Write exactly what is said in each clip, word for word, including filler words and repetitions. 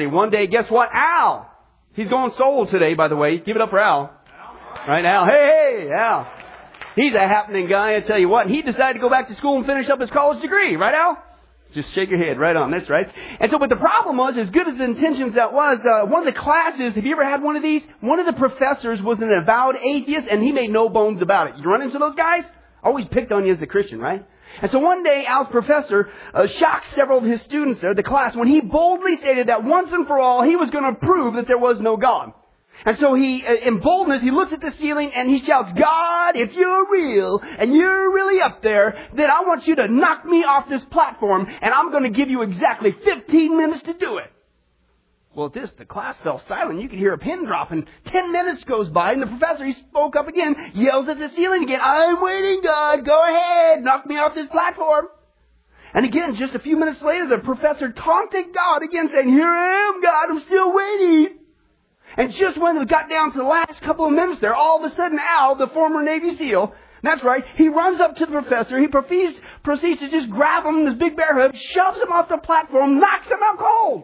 funny. One day, guess what? Al. He's going solo today, by the way. Give it up for Al. Right, Al? Hey, hey, Al. He's a happening guy, I tell you what. He decided to go back to school and finish up his college degree. Right, Al? Just shake your head. Right on. That's right. And so, but the problem was, as good as the intentions that was, uh, one of the classes, have you ever had one of these? One of the professors was an avowed atheist, and he made no bones about it. You run into those guys? Always picked on you as a Christian, right? And so one day, Al's professor uh, shocked several of his students there, the class, when he boldly stated that once and for all, he was going to prove that there was no God. And so he, uh, in boldness, he looks at the ceiling and he shouts, God, if you're real and you're really up there, then I want you to knock me off this platform and I'm going to give you exactly fifteen minutes to do it. Well, at this, the class fell silent. You could hear a pin drop, and ten minutes goes by, and the professor, he spoke up again, yells at the ceiling again, I'm waiting, God, go ahead, knock me off this platform. And again, just a few minutes later, the professor taunted God again, saying, here I am, God, I'm still waiting. And just when we got down to the last couple of minutes there, all of a sudden, Al, the former Navy SEAL, that's right, he runs up to the professor, he proceeds, proceeds to just grab him in his big bear hug, shoves him off the platform, knocks him out cold.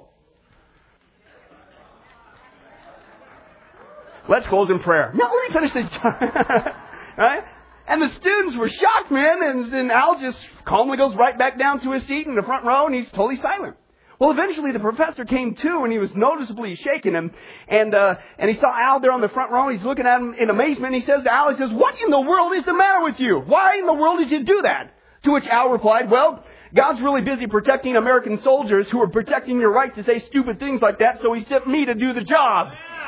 Let's close in prayer. No, let me finish this. Right? And the students were shocked, man. And then Al just calmly goes right back down to his seat in the front row, and he's totally silent. Well, eventually the professor came to, and he was noticeably shaking him. And uh, and he saw Al there on the front row, and he's looking at him in amazement. And he says to Al, he says, what in the world is the matter with you? Why in the world did you do that? To which Al replied, well, God's really busy protecting American soldiers who are protecting your right to say stupid things like that, so he sent me to do the job.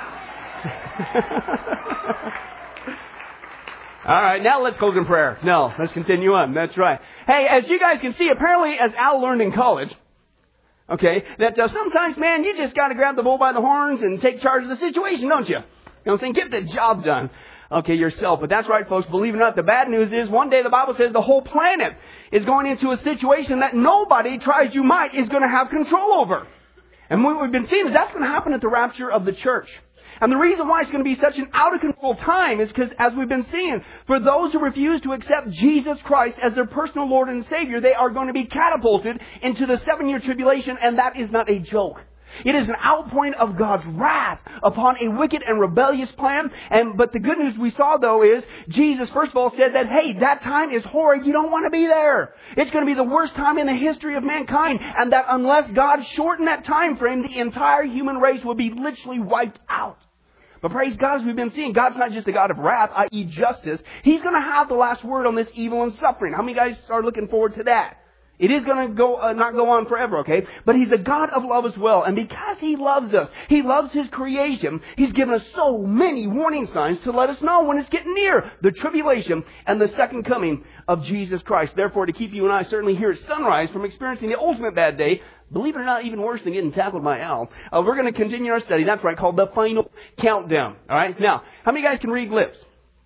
All right, now let's close in prayer. No, let's continue on. That's right. Hey, as you guys can see, apparently as Al learned in college, okay, that uh, sometimes, man, you just got to grab the bull by the horns and take charge of the situation, don't you? You know what I'm saying? Get the job done. Okay, yourself. But that's right, folks. Believe it or not, the bad news is one day the Bible says the whole planet is going into a situation that nobody, try as you might, is going to have control over. And what we've been seeing is that's going to happen at the rapture of the church. And the reason why it's going to be such an out-of-control time is because, as we've been seeing, for those who refuse to accept Jesus Christ as their personal Lord and Savior, they are going to be catapulted into the seven-year tribulation, and that is not a joke. It is an outpouring of God's wrath upon a wicked and rebellious plan. And but the good news we saw, though, is Jesus, first of all, said that, hey, that time is horrid. You don't want to be there. It's going to be the worst time in the history of mankind. And that unless God shortened that time frame, the entire human race will be literally wiped out. But praise God, as we've been seeing, God's not just a God of wrath, that is justice. He's going to have the last word on this evil and suffering. How many guys are looking forward to that? It is going to go uh, not go on forever, okay? But He's a God of love as well. And because He loves us, He loves His creation, He's given us so many warning signs to let us know when it's getting near the tribulation and the second coming of Jesus Christ. Therefore, to keep you and I certainly here at Sunrise from experiencing the ultimate bad day, believe it or not, even worse than getting tackled by Al, uh, we're going to continue our study. That's right, called the Final Countdown. All right? Now, how many guys can read lips?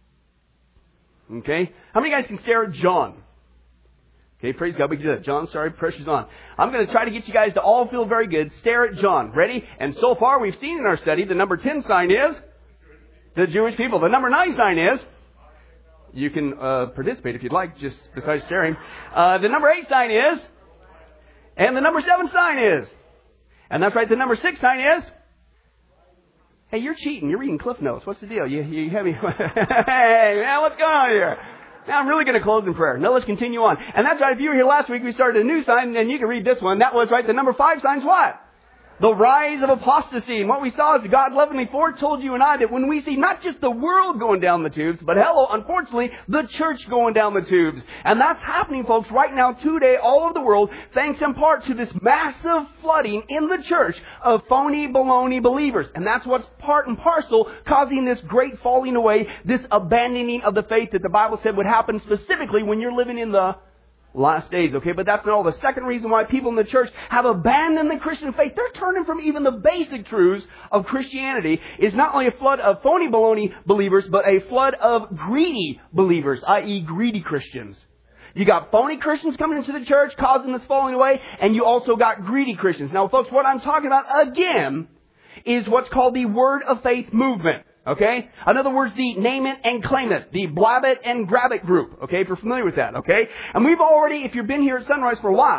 Okay? How many guys can stare at John? Okay, praise God, we can do that. John, sorry, pressure's on. I'm going to try to get you guys to all feel very good. Stare at John. Ready? And so far, we've seen in our study, the number ten sign is the Jewish people. The number nine sign is, you can uh, participate if you'd like, just besides staring. Uh, the number eight sign is, and the number seven sign is, and that's right, the number six sign is, hey, you're cheating. You're reading Cliff Notes. What's the deal? You, you have me, hey, man, what's going on here? Now, I'm really going to close in prayer. Now, let's continue on. And that's right. If you were here last week, we started a new sign, and you can read this one. That was, right, the number five sign's what? The rise of apostasy. And what we saw is God lovingly foretold you and I that when we see not just the world going down the tubes, but hello, unfortunately, the church going down the tubes. And that's happening, folks, right now today all over the world, thanks in part to this massive flooding in the church of phony, baloney believers. And that's what's part and parcel causing this great falling away, this abandoning of the faith that the Bible said would happen specifically when you're living in the last days, okay? But that's not all. The second reason why people in the church have abandoned the Christian faith, they're turning from even the basic truths of Christianity, is not only a flood of phony baloney believers, but a flood of greedy believers, that is greedy Christians. You got phony Christians coming into the church, causing this falling away, and you also got greedy Christians. Now, folks, what I'm talking about again is what's called the Word of Faith movement. Okay? In other words, the name it and claim it, the blab it and grab it group. Okay? If you're familiar with that. Okay? And we've already, if you've been here at Sunrise for a while,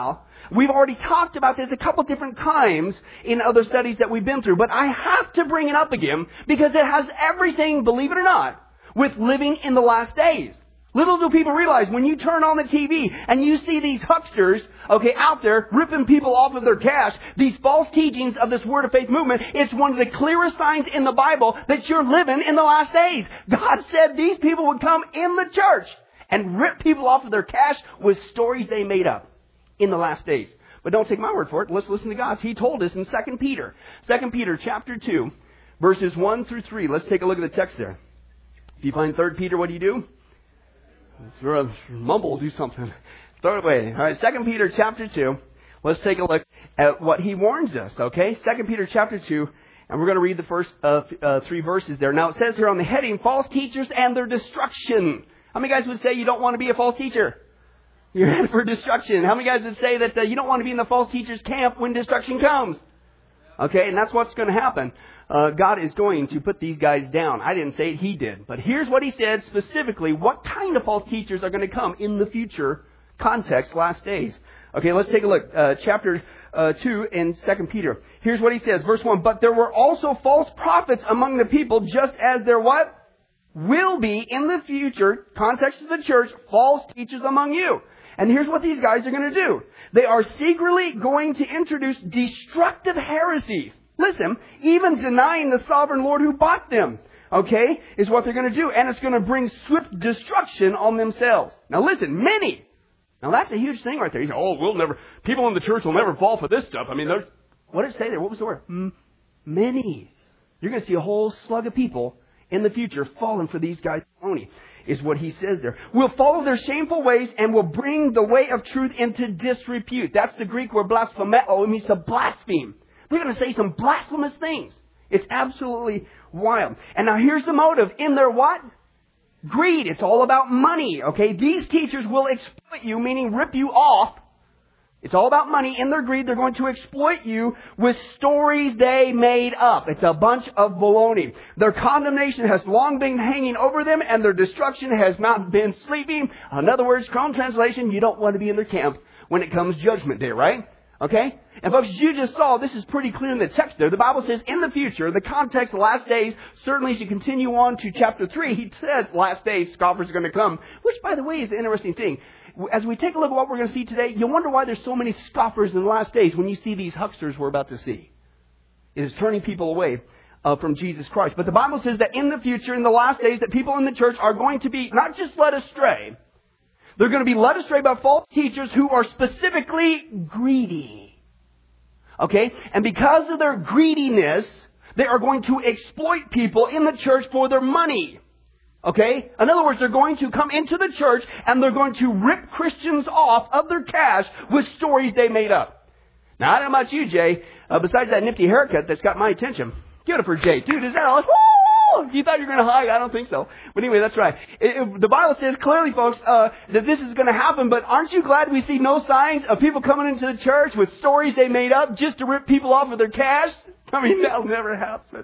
We've already talked about this a couple different times in other studies that we've been through, but I have to bring it up again because it has everything, believe it or not, with living in the last days. Little do people realize when you turn on the T V and you see these hucksters, okay, out there ripping people off of their cash, these false teachings of this Word of Faith movement, it's one of the clearest signs in the Bible that you're living in the last days. God said these people would come in the church and rip people off of their cash with stories they made up in the last days. But don't take my word for it. Let's listen to God's. He told us in Second Peter. Second Peter chapter two, verses one through three. Let's take a look at the text there. If you find Third Peter, what do you do? Mumble, do something. Throw it away. All right, Second Peter chapter two. Let's take a look at what he warns us, okay? Second Peter chapter two, and we're going to read the first uh, uh, three verses there. Now, it says here on the heading, false teachers and their destruction. How many guys would say you don't want to be a false teacher? You're headed for destruction. How many guys would say that uh, you don't want to be in the false teacher's camp when destruction comes? Okay, and that's what's going to happen. Uh, God is going to put these guys down. I didn't say it, He did. But here's what He said specifically, what kind of false teachers are going to come in the future context, last days. Okay, let's take a look. Uh, chapter uh, two in Second Peter. Here's what he says, verse one. But there were also false prophets among the people, just as there what? Will be in the future, context of the church, false teachers among you. And here's what these guys are going to do. They are secretly going to introduce destructive heresies. Listen, even denying the sovereign Lord who bought them, okay, is what they're going to do. And it's going to bring swift destruction on themselves. Now listen, many. Now that's a huge thing right there. You say, oh, we'll never, people in the church will never fall for this stuff. I mean, what did it say there? What was the word? M- many. You're going to see a whole slug of people in the future falling for these guys' phony, is what he says there. Will follow their shameful ways and will bring the way of truth into disrepute. That's the Greek word blasphemeo. It means to blaspheme. They're going to say some blasphemous things. It's absolutely wild. And now here's the motive. In their what? Greed. It's all about money. Okay? These teachers will exploit you, meaning rip you off. It's all about money. In their greed, they're going to exploit you with stories they made up. It's a bunch of baloney. Their condemnation has long been hanging over them, and their destruction has not been sleeping. In other words, Chrome translation, you don't want to be in their camp when it comes judgment day, right? Okay? And folks, as you just saw, this is pretty clear in the text there. The Bible says in the future, the context, the last days, certainly as you continue on to chapter three, he says last days, scoffers are going to come, which, by the way, is an interesting thing. As we take a look at what we're going to see today, you'll wonder why there's so many scoffers in the last days when you see these hucksters we're about to see. It is turning people away uh, from Jesus Christ. But the Bible says that in the future, in the last days, that people in the church are going to be not just led astray, they're going to be led astray by false teachers who are specifically greedy. Okay? And because of their greediness, they are going to exploit people in the church for their money. Okay? In other words, they're going to come into the church and they're going to rip Christians off of their cash with stories they made up. Now, I don't know about you, Jay. Uh, besides that nifty haircut that's got my attention. Give it for Jay. Dude, is that all? Woo! You thought you were going to hide? I don't think so. But anyway, that's right. It, it, the Bible says clearly, folks, uh, that this is going to happen. But aren't you glad we see no signs of people coming into the church with stories they made up just to rip people off of their cash? I mean, that'll never happen.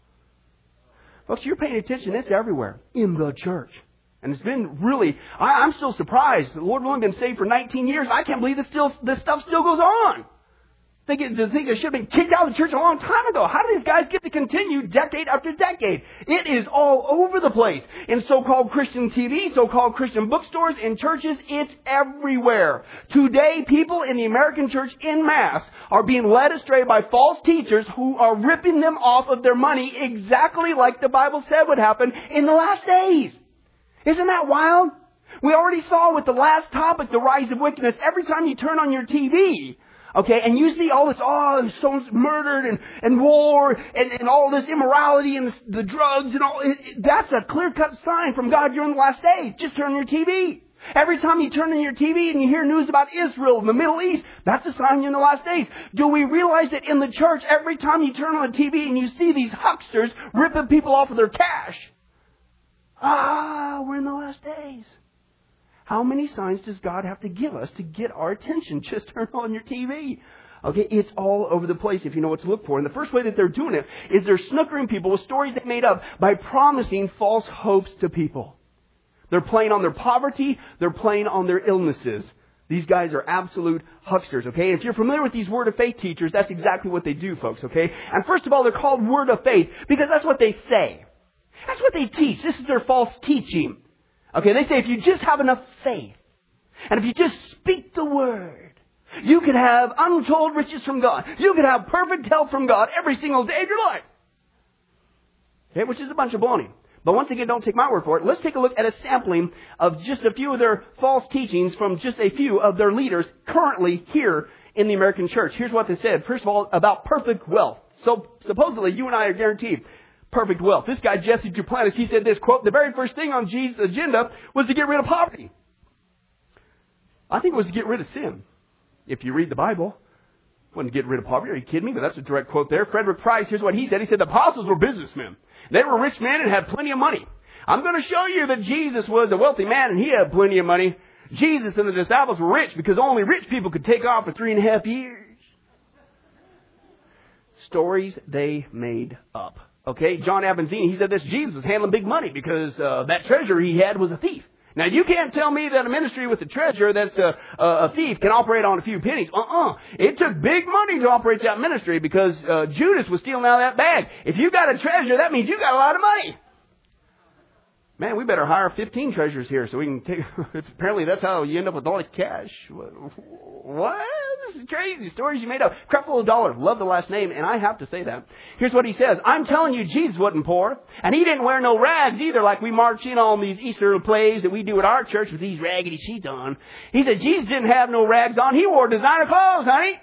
Folks, you're paying attention. It's everywhere in the church. And it's been really, I, I'm still surprised. The Lord willing, been saved for nineteen years. I can't believe this, still, this stuff still goes on. They get to think they should have been kicked out of the church a long time ago. How do these guys get to continue decade after decade? It is all over the place. In so-called Christian T V, so-called Christian bookstores, in churches, it's everywhere. Today, people in the American church en masse are being led astray by false teachers who are ripping them off of their money exactly like the Bible said would happen in the last days. Isn't that wild? We already saw with the last topic, the rise of wickedness. Every time you turn on your T V, okay, and you see all this, oh, someone's murdered and, and war and, and all this immorality and the, the drugs and all. It, it, that's a clear-cut sign from God you're in the last days. Just turn on your T V. Every time you turn on your T V and you hear news about Israel and the Middle East, that's a sign you're in the last days. Do we realize that in the church, every time you turn on the T V and you see these hucksters ripping people off of their cash, ah, we're in the last days. How many signs does God have to give us to get our attention? Just turn on your T V. Okay, it's all over the place if you know what to look for. And the first way that they're doing it is they're snookering people with stories they made up by promising false hopes to people. They're playing on their poverty. They're playing on their illnesses. These guys are absolute hucksters, okay? And if you're familiar with these Word of Faith teachers, that's exactly what they do, folks, okay? And first of all, they're called Word of Faith because that's what they say. That's what they teach. This is their false teaching. Okay, they say if you just have enough faith, and if you just speak the Word, you could have untold riches from God. You could have perfect health from God every single day of your life. Okay, which is a bunch of baloney. But once again, don't take my word for it. Let's take a look at a sampling of just a few of their false teachings from just a few of their leaders currently here in the American church. Here's what they said. First of all, about perfect wealth. So supposedly you and I are guaranteed perfect wealth. This guy, Jesse Duplantis, he said this, quote, the very first thing on Jesus' agenda was to get rid of poverty. I think it was to get rid of sin. If you read the Bible, it wasn't to get rid of poverty. Are you kidding me? But that's a direct quote there. Frederick Price, here's what he said. He said the apostles were businessmen. They were rich men and had plenty of money. I'm going to show you that Jesus was a wealthy man and he had plenty of money. Jesus and the disciples were rich because only rich people could take off for three and a half years. Stories they made up. Okay, John Avanzini, he said this, Jesus was handling big money because uh, that treasure he had was a thief. Now, you can't tell me that a ministry with a treasure that's a, a thief can operate on a few pennies. Uh-uh. It took big money to operate that ministry because uh, Judas was stealing out of that bag. If you got a treasure, that means you got a lot of money. Man, we better hire fifteen treasures here so we can take... Apparently, that's how you end up with all the cash. What? This is crazy. Stories you made up. Creflo Dollar. Love the last name, and I have to say that. Here's what he says. I'm telling you, Jesus wasn't poor, and he didn't wear no rags either like we march in on these Easter plays that we do at our church with these raggedy sheets on. He said Jesus didn't have no rags on. He wore designer clothes, honey.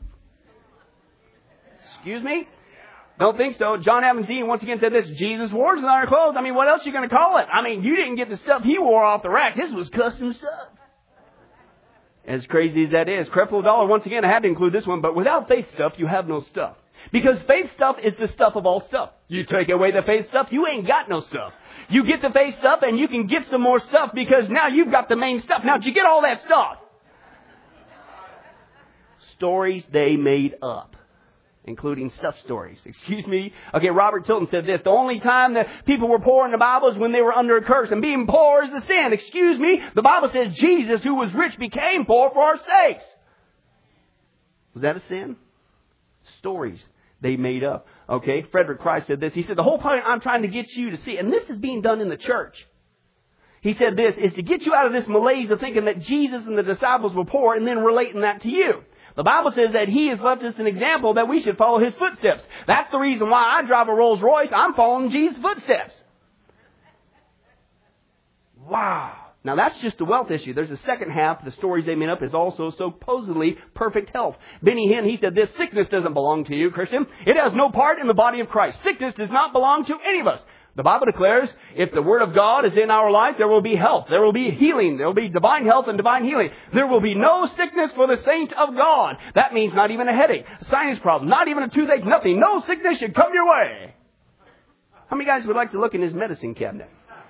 Excuse me? Don't think so. John Avanzini once again said this. Jesus wore designer clothes. I mean, what else are you going to call it? I mean, you didn't get the stuff he wore off the rack. This was custom stuff. As crazy as that is. Creflo Dollar, once again, I had to include this one. But without faith stuff, you have no stuff. Because faith stuff is the stuff of all stuff. You take away the faith stuff, you ain't got no stuff. You get the faith stuff and you can get some more stuff because now you've got the main stuff. Now, did you get all that stuff? Stories they made up. Including stuff stories. Excuse me. Okay, Robert Tilton said this. The only time that people were poor in the Bible is when they were under a curse. And being poor is a sin. Excuse me. The Bible says Jesus, who was rich, became poor for our sakes. Was that a sin? Stories they made up. Okay, Frederick Price said this. He said, the whole point I'm trying to get you to see, and this is being done in the church. He said this, is to get you out of this malaise of thinking that Jesus and the disciples were poor and then relating that to you. The Bible says that He has left us an example that we should follow His footsteps. That's the reason why I drive a Rolls Royce. I'm following Jesus' footsteps. Wow. Now that's just a wealth issue. There's a second half. The stories they made up is also supposedly perfect health. Benny Hinn, he said this, sickness doesn't belong to you, Christian. It has no part in the body of Christ. Sickness does not belong to any of us. The Bible declares if the Word of God is in our life, there will be health. There will be healing. There will be divine health and divine healing. There will be no sickness for the saints of God. That means not even a headache, a sinus problem, not even a toothache, nothing. No sickness should come your way. How many guys would like to look in his medicine cabinet?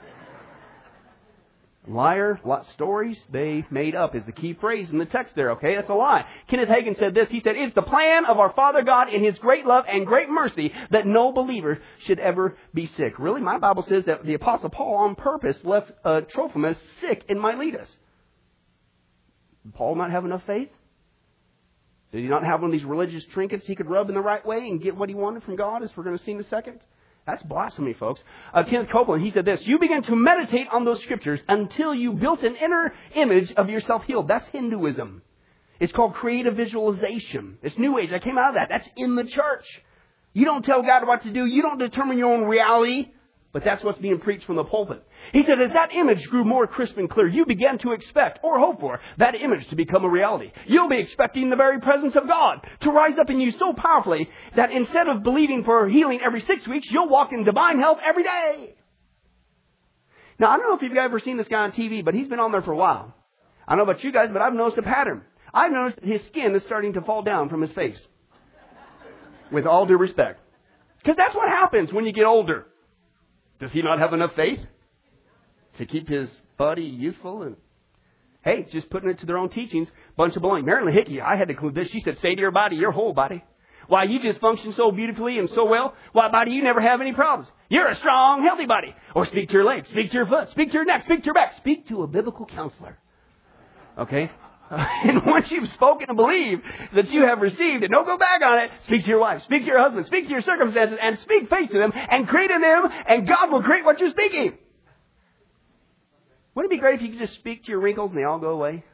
Liar, lot stories they made up is the key phrase in the text there, okay? That's a lie. Kenneth Hagin said this. He said, it's the plan of our Father God in His great love and great mercy that no believer should ever be sick. Really? My Bible says that the Apostle Paul on purpose left uh, Trophimus sick in Miletus. Did Paul not have enough faith? Did he not have one of these religious trinkets he could rub in the right way and get what he wanted from God, as we're going to see in a second? That's blasphemy, folks. Uh, Kenneth Copeland, he said this, you begin to meditate on those scriptures until you built an inner image of yourself healed. That's Hinduism. It's called creative visualization. It's New Age. I came out of that. That's in the church. You don't tell God what to do. You don't determine your own reality. But that's what's being preached from the pulpit. He said, as that image grew more crisp and clear, you began to expect or hope for that image to become a reality. You'll be expecting the very presence of God to rise up in you so powerfully that instead of believing for healing every six weeks, you'll walk in divine health every day. Now, I don't know if you've ever seen this guy on T V, but he's been on there for a while. I don't know about you guys, but I've noticed a pattern. I've noticed his skin is starting to fall down from his face. With all due respect. Because that's what happens when you get older. Does he not have enough faith to keep his body youthful? And hey, just putting it to their own teachings. Bunch of baloney. Marilyn Hickey, I had to include this. She said, say to your body, your whole body. Why, you just function so beautifully and so well. Why, body, you never have any problems. You're a strong, healthy body. Or speak to your legs. Speak to your foot. Speak to your neck. Speak to your back. Speak to a biblical counselor. Okay? And once you've spoken and believed that you have received it, don't go back on it. Speak to your wife, speak to your husband, speak to your circumstances, and speak faith to them, and create in them, and God will create what you're speaking. Wouldn't it be great if you could just speak to your wrinkles and they all go away?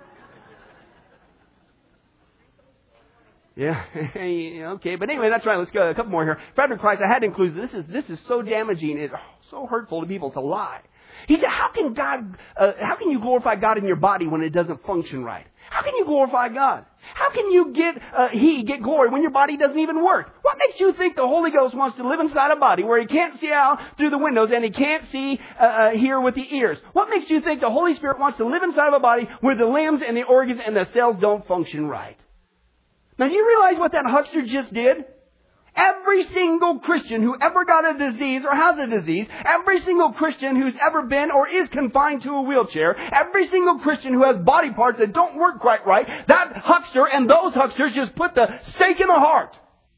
Yeah, okay, but anyway, that's right. Let's go a couple more here. Frederick Price, I had to include this. Is this is so damaging, it's so hurtful to people to lie. He said, "How can God? Uh, how can you glorify God in your body when it doesn't function right? How can you glorify God? How can you get uh, He get glory when your body doesn't even work? What makes you think the Holy Ghost wants to live inside a body where He can't see out through the windows and He can't see uh, uh, hear with the ears? What makes you think the Holy Spirit wants to live inside of a body where the limbs and the organs and the cells don't function right?" Now, do you realize what that huckster just did? Every single Christian who ever got a disease or has a disease, every single Christian who's ever been or is confined to a wheelchair, every single Christian who has body parts that don't work quite right, that huckster and those hucksters just put the stake in the heart.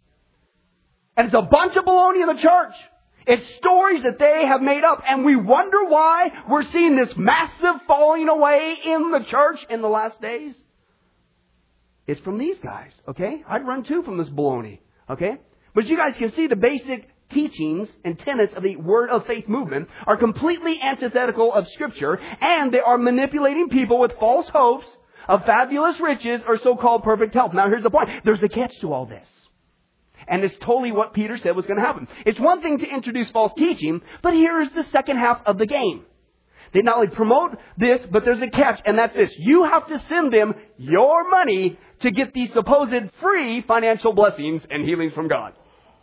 And it's a bunch of baloney in the church. It's stories that they have made up, and we wonder why we're seeing this massive falling away in the church in the last days. It's from these guys, okay? I'd run too from this baloney, okay? But you guys can see the basic teachings and tenets of the Word of Faith movement are completely antithetical of Scripture, and they are manipulating people with false hopes of fabulous riches or so-called perfect health. Now, here's the point. There's a catch to all this. And it's totally what Peter said was going to happen. It's one thing to introduce false teaching, but here's the second half of the game. They not only promote this, but there's a catch, and that's this. You have to send them your money to get these supposed free financial blessings and healings from God.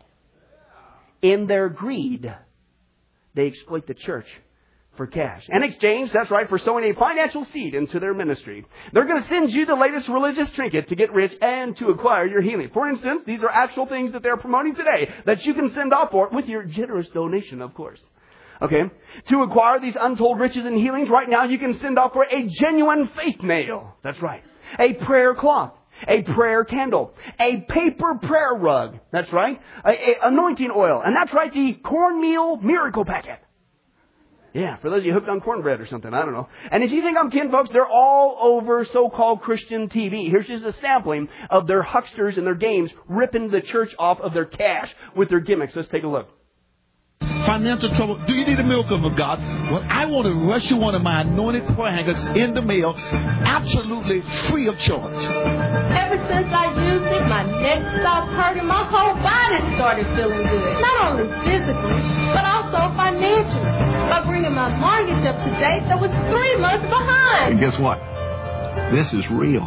In their greed, they exploit the church for cash. In exchange, that's right, for sowing a financial seed into their ministry. They're going to send you the latest religious trinket to get rich and to acquire your healing. For instance, these are actual things that they're promoting today that you can send off for with your generous donation, of course. Okay? To acquire these untold riches and healings, right now you can send off for a genuine faith nail. That's right. A prayer cloth. A prayer candle. A paper prayer rug. That's right. A, a anointing oil. And that's right, the cornmeal miracle packet. Yeah, for those of you hooked on cornbread or something, I don't know. And if you think I'm kidding, folks, they're all over so-called Christian T V. Here's just a sampling of their hucksters and their games ripping the church off of their cash with their gimmicks. Let's take a look. Financial trouble. Do you need a miracle of God? Well, I want to rush you one of my anointed prayer hangers in the mail, absolutely free of charge. Ever since I used it, my neck stopped hurting. My whole body started feeling good. Not only physically, but also financially. By bringing my mortgage up to date, that was three months behind. And guess what? This is real.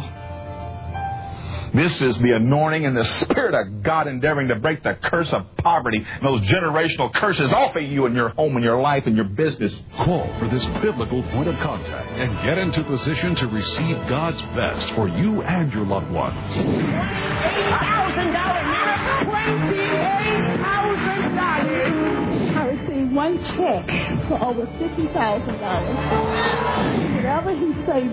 This is the anointing and the Spirit of God endeavoring to break the curse of poverty and those generational curses off of you and your home and your life and your business. Call for this biblical point of contact and get into position to receive God's best for you and your loved ones. eight thousand dollars miracle. twenty-eight thousand dollars. I received one check for over fifty thousand dollars. Whatever he say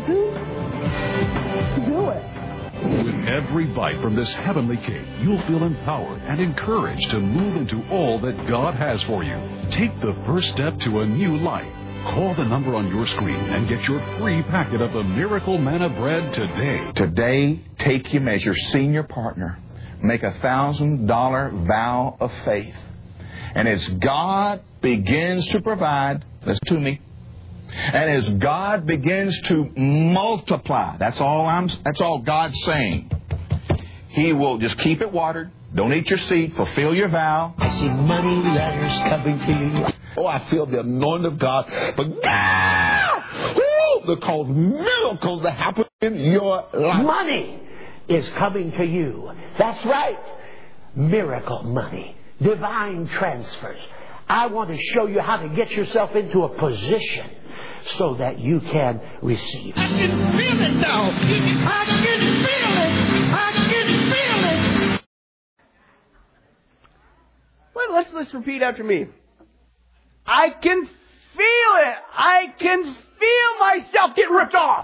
do, do it. With every bite from this heavenly cake, you'll feel empowered and encouraged to move into all that God has for you. Take the first step to a new life. Call the number on your screen and get your free packet of the Miracle Manna Bread today. Today, take him as your senior partner. Make a thousand dollar vow of faith. And as God begins to provide, listen to me, and as God begins to multiply, that's all I'm, that's all God's saying. He will just keep it watered. Don't eat your seed. Fulfill your vow. I see money letters coming to you. Oh, I feel the anointing of God. But God, woo, that cause miracles to happen in your life. Money is coming to you. That's right. Miracle money. Divine transfers. I want to show you how to get yourself into a position so that you can receive. I can feel it now. I can feel it. I can feel it. Well, let's, let's repeat after me. I can feel it. I can feel myself get ripped off.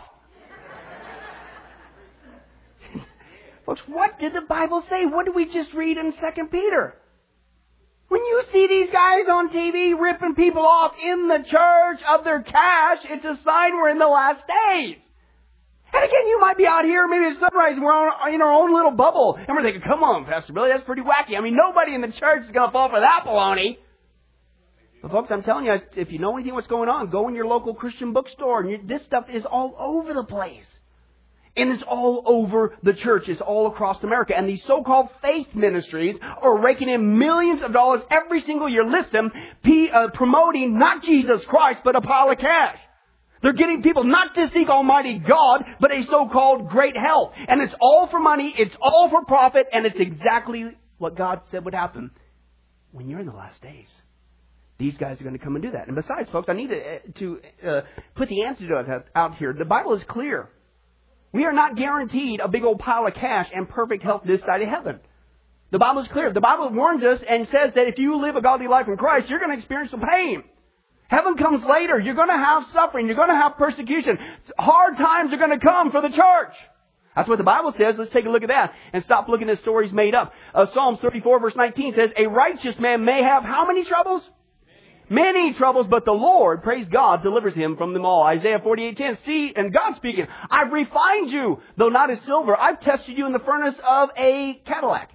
Folks, what did the Bible say? What did we just read in Second Peter? When you see these guys on T V ripping people off in the church of their cash, it's a sign we're in the last days. And again, you might be out here, maybe at sunrise, and we're on, in our own little bubble. And we're thinking, come on, Pastor Billy, that's pretty wacky. I mean, nobody in the church is going to fall for that baloney. But folks, I'm telling you, if you know anything what's going on, go in your local Christian bookstore. And you, this stuff is all over the place. And it's all over the church. It's all across America. And these so-called faith ministries are raking in millions of dollars every single year. Listen, P, uh, promoting not Jesus Christ, but a pile of cash. They're getting people not to seek Almighty God, but a so-called great health. And it's all for money. It's all for profit. And it's exactly what God said would happen when you're in the last days. These guys are going to come and do that. And besides, folks, I need to, to uh, put the antidote out here. The Bible is clear. We are not guaranteed a big old pile of cash and perfect health this side of heaven. The Bible is clear. The Bible warns us and says that if you live a godly life in Christ, you're going to experience some pain. Heaven comes later. You're going to have suffering. You're going to have persecution. Hard times are going to come for the church. That's what the Bible says. Let's take a look at that and stop looking at stories made up. Uh, Psalms thirty-four verse nineteen says, a righteous man may have how many troubles? Many troubles, but the Lord, praise God, delivers him from them all. Isaiah forty-eight ten, see, and God speaking, I've refined you, though not as silver. I've tested you in the furnace of a Cadillac.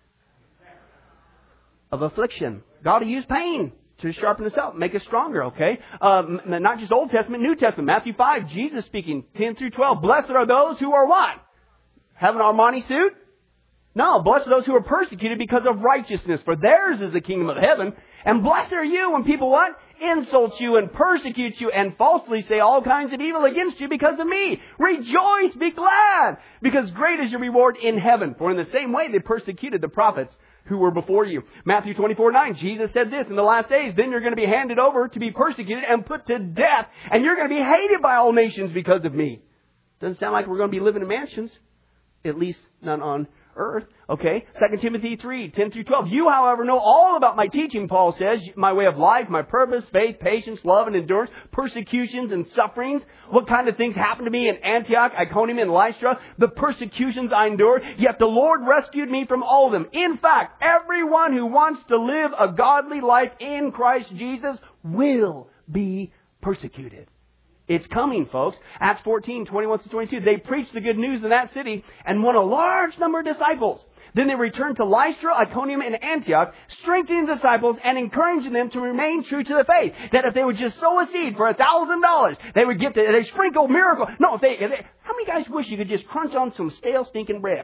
Of affliction. God will use pain to sharpen us up, make us stronger, okay? Um, not just Old Testament, New Testament. Matthew five, Jesus speaking, ten through twelve. Blessed are those who are what? Have an Armani suit? No, blessed are those who are persecuted because of righteousness, for theirs is the kingdom of heaven. And blessed are you when people what? Insult you and persecute you and falsely say all kinds of evil against you because of me. Rejoice, be glad, because great is your reward in heaven. For in the same way they persecuted the prophets who were before you. Matthew twenty-four nine, Jesus said this, in the last days, then you're going to be handed over to be persecuted and put to death, and you're going to be hated by all nations because of me. Doesn't sound like we're going to be living in mansions, at least none on earth. Okay, Second Timothy three, ten through twelve. You, however, know all about my teaching, Paul says, my way of life, my purpose, faith, patience, love, and endurance, persecutions and sufferings. What kind of things happened to me in Antioch, Iconium, and Lystra? The persecutions I endured, yet the Lord rescued me from all of them. In fact, everyone who wants to live a godly life in Christ Jesus will be persecuted. It's coming, folks. Acts fourteen, twenty-one to twenty-two. They preached the good news in that city and won a large number of disciples. Then they returned to Lystra, Iconium, and Antioch, strengthening the disciples and encouraging them to remain true to the faith. That if they would just sow a seed for a thousand dollars, they would get to, they sprinkle miracle. No, if they, if they, how many guys wish you could just crunch on some stale, stinking bread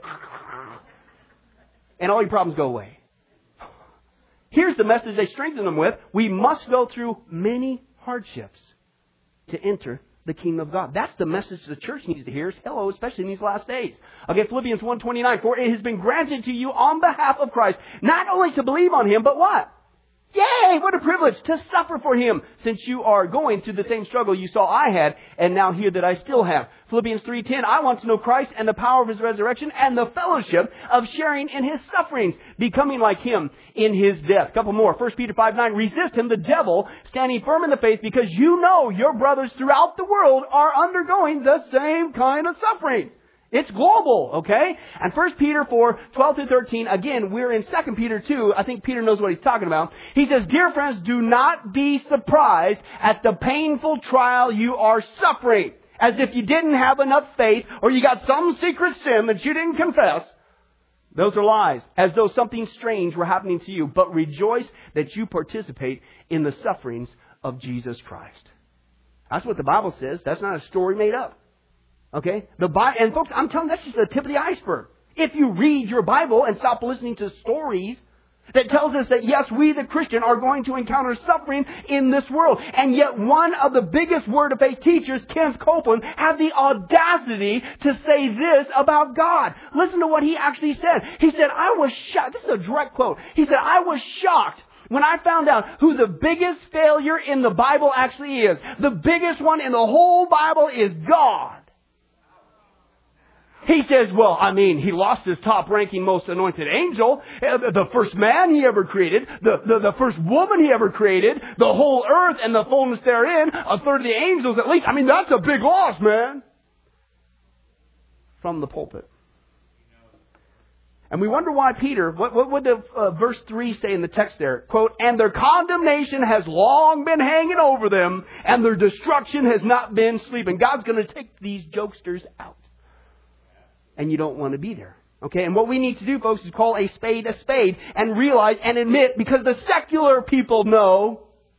and all your problems go away? Here's the message they strengthened them with. We must go through many hardships to enter the kingdom of God. That's the message the church needs to hear. Hello, especially in these last days. Okay, Philippians one twenty-nine. For it has been granted to you on behalf of Christ, not only to believe on Him, but what? Yay! What a privilege to suffer for Him, since you are going through the same struggle you saw I had, and now hear that I still have. Philippians three ten, I want to know Christ and the power of His resurrection and the fellowship of sharing in His sufferings, becoming like Him in His death. A couple more. First Peter five nine, resist him, the devil, standing firm in the faith, because you know your brothers throughout the world are undergoing the same kind of sufferings. It's global, okay? And First Peter four, twelve to thirteen, again, we're in Second Peter two. I think Peter knows what he's talking about. He says, dear friends, do not be surprised at the painful trial you are suffering, as if you didn't have enough faith or you got some secret sin that you didn't confess. Those are lies, as though something strange were happening to you. But rejoice that you participate in the sufferings of Jesus Christ. That's what the Bible says. That's not a story made up. Okay? The Bible, and folks, I'm telling you, that's just the tip of the iceberg. If you read your Bible and stop listening to stories that tells us that, yes, we the Christian are going to encounter suffering in this world. And yet one of the biggest Word of Faith teachers, Kenneth Copeland, had the audacity to say this about God. Listen to what he actually said. He said, I was shocked. This is a direct quote. He said, I was shocked when I found out who the biggest failure in the Bible actually is. The biggest one in the whole Bible is God. He says, well, I mean, He lost His top-ranking, most anointed angel, the first man He ever created, the, the, the first woman He ever created, the whole earth and the fullness therein, a third of the angels at least. I mean, that's a big loss, man. From the pulpit. And we wonder why Peter, what, what would the uh, verse three say in the text there? Quote, and their condemnation has long been hanging over them, and their destruction has not been sleeping. God's going to take these jokesters out. and you don't want to be there. Okay, and what we need to do, folks, is call a spade a spade and realize and admit, because the secular people know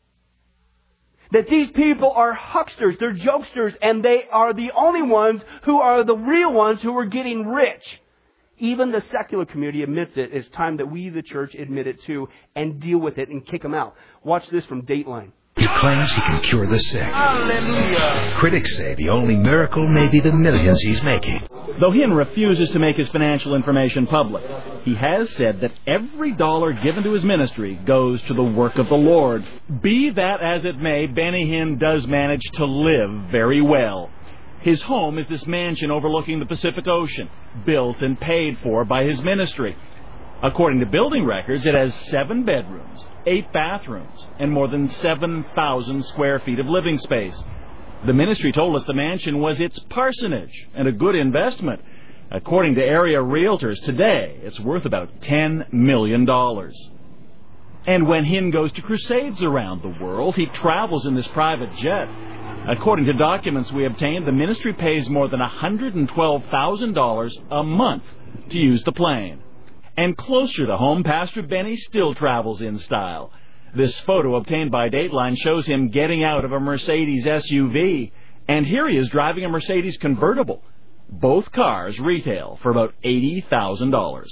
that these people are hucksters, they're jokesters, and they are the only ones who are the real ones who are getting rich. Even the secular community admits it. It's time that we, the church, admit it too and deal with it and kick them out. Watch this from Dateline. He claims he can cure the sick. Hallelujah. Critics say the only miracle may be the millions he's making. Though Hinn refuses to make his financial information public, he has said that every dollar given to his ministry goes to the work of the Lord. Be that as it may, Benny Hinn does manage to live very well. His home is this mansion overlooking the Pacific Ocean, built and paid for by his ministry. According to building records, it has seven bedrooms, eight bathrooms, and more than seven thousand square feet of living space. The ministry told us the mansion was its parsonage and a good investment. According to area realtors today, it's worth about ten million dollars. And when Hinn goes to crusades around the world, he travels in this private jet. According to documents we obtained, the ministry pays more than one hundred twelve thousand dollars a month to use the plane. And closer to home, Pastor Benny still travels in style. This photo obtained by Dateline shows him getting out of a Mercedes S U V. And here he is driving a Mercedes convertible. Both cars retail for about eighty thousand dollars.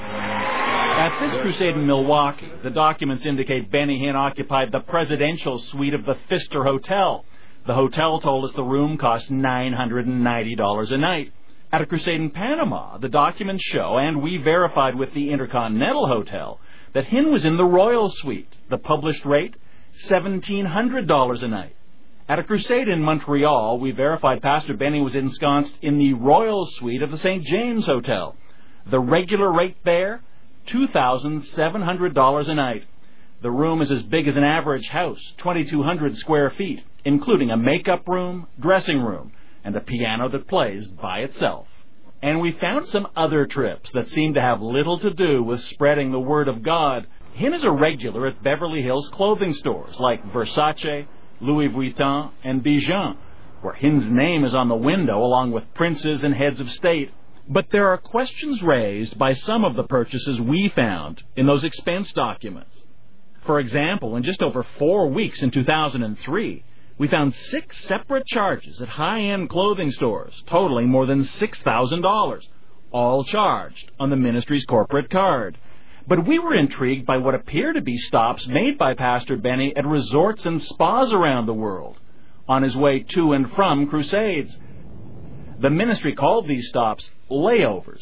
At this crusade in Milwaukee, the documents indicate Benny Hinn occupied the presidential suite of the Pfister Hotel. The hotel told us the room cost nine hundred ninety dollars a night. At a crusade in Panama, the documents show, and we verified with the Intercontinental Hotel, that Hinn was in the Royal Suite. The published rate, seventeen hundred dollars a night. At a crusade in Montreal, we verified Pastor Benny was ensconced in the Royal Suite of the Saint James Hotel. The regular rate there, two thousand seven hundred dollars a night. The room is as big as an average house, twenty-two hundred square feet, including a makeup room, dressing room, and a piano that plays by itself. And we found some other trips that seem to have little to do with spreading the Word of God. Hinn is a regular at Beverly Hills clothing stores like Versace, Louis Vuitton, and Bijan, where Hinn's name is on the window along with princes and heads of state. But there are questions raised by some of the purchases we found in those expense documents. For example, in just over four weeks in two thousand three, we found six separate charges at high-end clothing stores, totaling more than six thousand dollars, all charged on the ministry's corporate card. But we were intrigued by what appear to be stops made by Pastor Benny at resorts and spas around the world, on his way to and from crusades. The ministry called these stops layovers.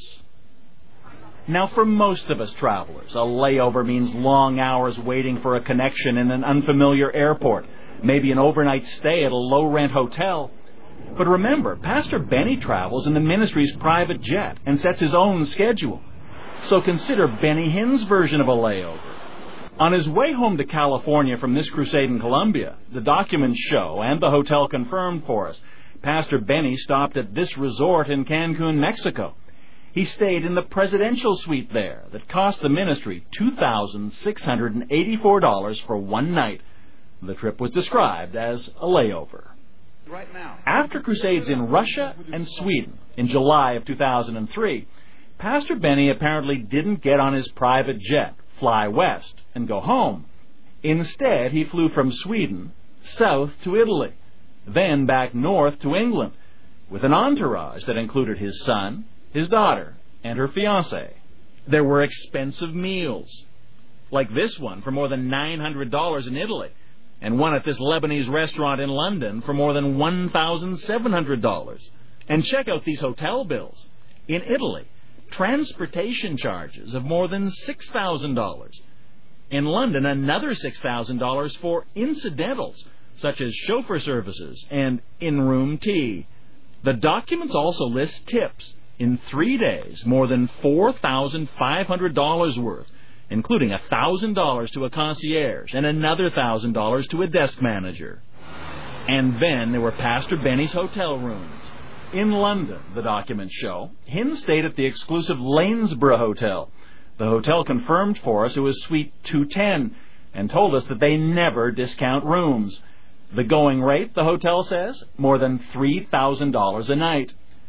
Now, for most of us travelers, a layover means long hours waiting for a connection in an unfamiliar airport, maybe an overnight stay at a low-rent hotel. But remember, Pastor Benny travels in the ministry's private jet and sets his own schedule. So consider Benny Hinn's version of a layover. On his way home to California from this crusade in Colombia, the documents show, and the hotel confirmed for us, Pastor Benny stopped at this resort in Cancun, Mexico. He stayed in the presidential suite there that cost the ministry two thousand six hundred eighty-four dollars for one night. The trip was described as a layover. Right now. After crusades in Russia and Sweden in July of two thousand three, Pastor Benny apparently didn't get on his private jet, fly west, and go home. Instead, he flew from Sweden south to Italy, then back north to England, with an entourage that included his son, his daughter, and her fiancé. There were expensive meals, like this one for more than nine hundred dollars in Italy, and one at this Lebanese restaurant in London for more than one thousand seven hundred dollars. And check out these hotel bills. In Italy, transportation charges of more than six thousand dollars. In London, another six thousand dollars for incidentals, such as chauffeur services and in-room tea. The documents also list tips. In three days, more than four thousand five hundred dollars worth, including one thousand dollars to a concierge and another one thousand dollars to a desk manager. And then there were Pastor Benny's hotel rooms. In London, the documents show, Hinn stayed at the exclusive Lanesborough Hotel. The hotel confirmed for us it was Suite two ten and told us that they never discount rooms. The going rate, the hotel says, more than three thousand dollars a night.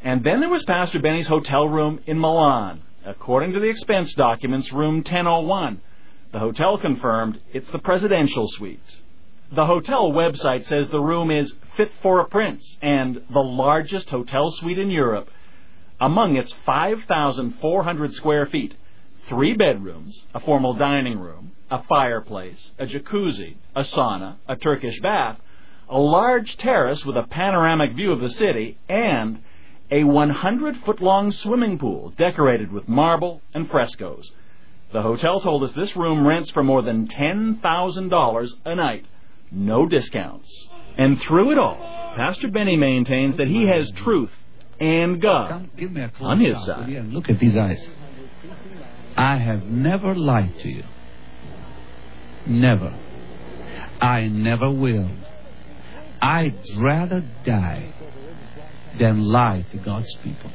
And then there was Pastor Benny's hotel room in Milan. According to the expense documents, room ten oh one. The hotel confirmed it's the presidential suite. The hotel website says the room is fit for a prince and the largest hotel suite in Europe. Among its five thousand four hundred square feet, three bedrooms, a formal dining room, a fireplace, a jacuzzi, a sauna, a Turkish bath, a large terrace with a panoramic view of the city, and a one hundred foot long swimming pool decorated with marble and frescoes. The hotel told us this room rents for more than ten thousand dollars a night. No discounts. And through it all, Pastor Benny maintains that he has truth and God on his side. Look at these eyes. I have never lied to you. Never. I never will. I'd rather die than lie to God's people.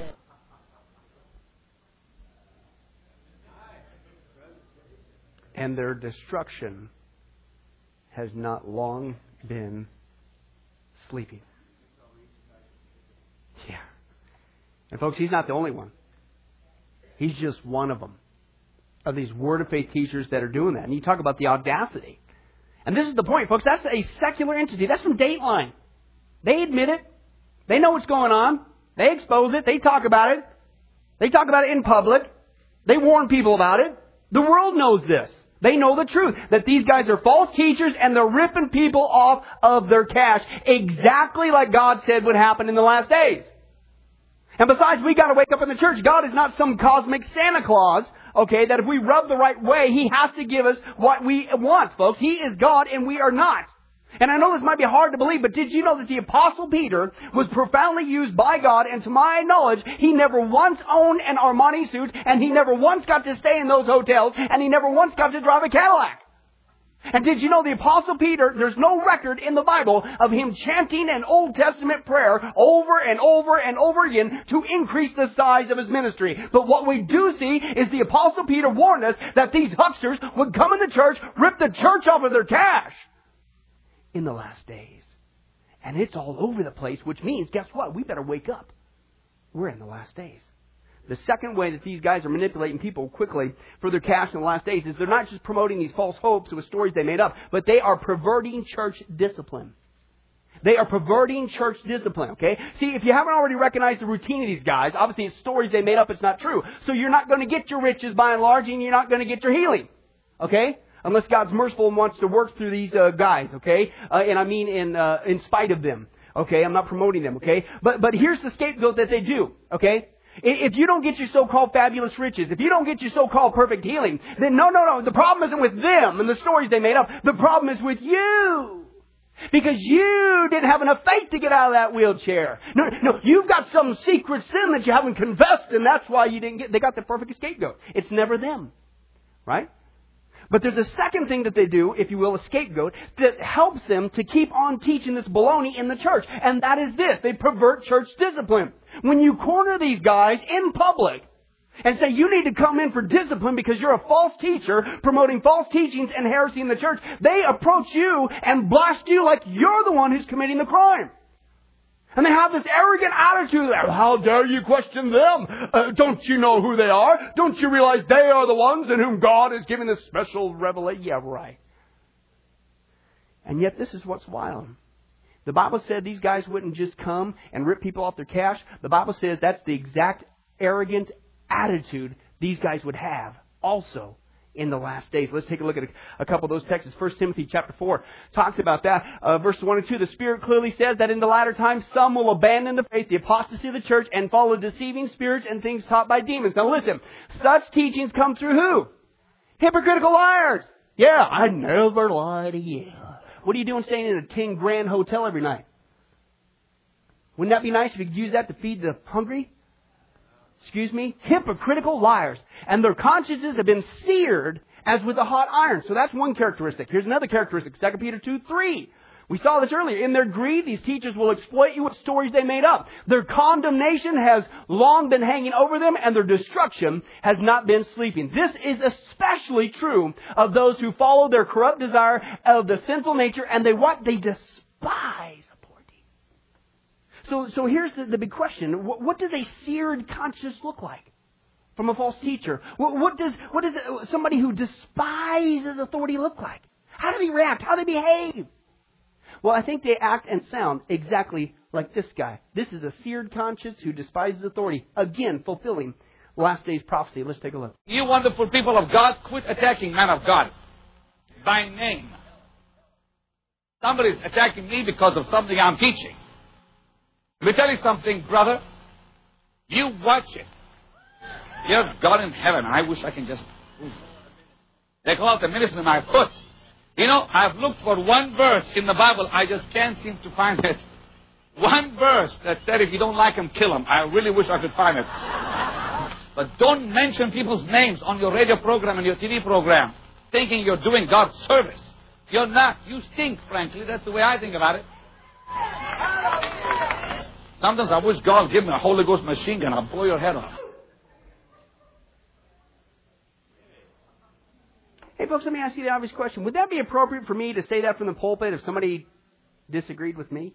And their destruction has not long been sleeping. Yeah. And folks, he's not the only one. He's just one of them, of these Word of Faith teachers that are doing that. And you talk about the audacity. And this is the point, folks. That's a secular entity. That's from Dateline. They admit it. They know what's going on. They expose it. They talk about it. They talk about it in public. They warn people about it. The world knows this. They know the truth, that these guys are false teachers and they're ripping people off of their cash, exactly like God said would happen in the last days. And besides, we got to wake up in the church. God is not some cosmic Santa Claus, okay, that if we rub the right way, He has to give us what we want, folks. He is God and we are not. And I know this might be hard to believe, but did you know that the Apostle Peter was profoundly used by God, and to my knowledge, he never once owned an Armani suit, and he never once got to stay in those hotels, and he never once got to drive a Cadillac. And did you know the Apostle Peter, there's no record in the Bible of him chanting an Old Testament prayer over and over and over again to increase the size of his ministry. But what we do see is the Apostle Peter warned us that these hucksters would come in the church, rip the church off of their cash in the last days. And it's all over the place, which means, guess what? We better wake up. We're in the last days. The second way that these guys are manipulating people quickly for their cash in the last days is they're not just promoting these false hopes with stories they made up, but they are perverting church discipline. They are perverting church discipline, okay? See, if you haven't already recognized the routine of these guys, obviously it's stories they made up, it's not true. So you're not going to get your riches by and large, and you're not going to get your healing, okay? Unless God's merciful and wants to work through these uh, guys, okay? Uh, and I mean in uh, in spite of them, okay? I'm not promoting them, okay? But but here's the scapegoat that they do, okay? If you don't get your so-called fabulous riches, if you don't get your so-called perfect healing, then no, no, no. The problem isn't with them and the stories they made up. The problem is with you. Because you didn't have enough faith to get out of that wheelchair. No, no, you've got some secret sin that you haven't confessed, and that's why you didn't get, they got the perfect scapegoat. It's never them, right? But there's a second thing that they do, if you will, a scapegoat, that helps them to keep on teaching this baloney in the church. And that is this. They pervert church discipline. When you corner these guys in public and say you need to come in for discipline because you're a false teacher promoting false teachings and heresy in the church, they approach you and blast you like you're the one who's committing the crime. And they have this arrogant attitude. How dare you question them? Uh, don't you know who they are? Don't you realize they are the ones in whom God is giving this special revelation? Yeah, right. And yet this is what's wild. The Bible said these guys wouldn't just come and rip people off their cash. The Bible says that's the exact arrogant attitude these guys would have also in the last days. Let's take a look at a, a couple of those texts. First Timothy chapter four talks about that. Uh, verse one and two, the Spirit clearly says that in the latter times some will abandon the faith, the apostasy of the church, and follow deceiving spirits and things taught by demons. Now listen, such teachings come through who? Hypocritical liars. Yeah, I never lie to you. What are you doing staying in a ten grand hotel every night? Wouldn't that be nice if you could use that to feed the hungry? Excuse me? Hypocritical liars. And their consciences have been seared as with a hot iron. So that's one characteristic. Here's another characteristic. Second Peter two three. We saw this earlier. In their greed, these teachers will exploit you with stories they made up. Their condemnation has long been hanging over them, and their destruction has not been sleeping. This is especially true of those who follow their corrupt desire of the sinful nature, and they what? They despise a poor deed. So, so here's the, the big question. What, what does a seared conscience look like from a false teacher? What, what does what does somebody who despises authority look like? How do they react? How do they behave? Well, I think they act and sound exactly like this guy. This is a seared conscience who despises authority. Again, fulfilling last day's prophecy. Let's take a look. You wonderful people of God, quit attacking man of God by name. Somebody's attacking me because of something I'm teaching. Let me tell you something, brother. You watch it. Dear God in heaven, I wish I can just... They call it the ministry of my foot. You know, I've looked for one verse in the Bible. I just can't seem to find it. One verse that said if you don't like him, kill him. I really wish I could find it. But don't mention people's names on your radio program and your T V program, thinking you're doing God's service. You're not. You stink, frankly. That's the way I think about it. Sometimes I wish God would give me a Holy Ghost machine gun. I'll blow your head off. Hey, folks, let me ask you the obvious question. Would that be appropriate for me to say that from the pulpit if somebody disagreed with me?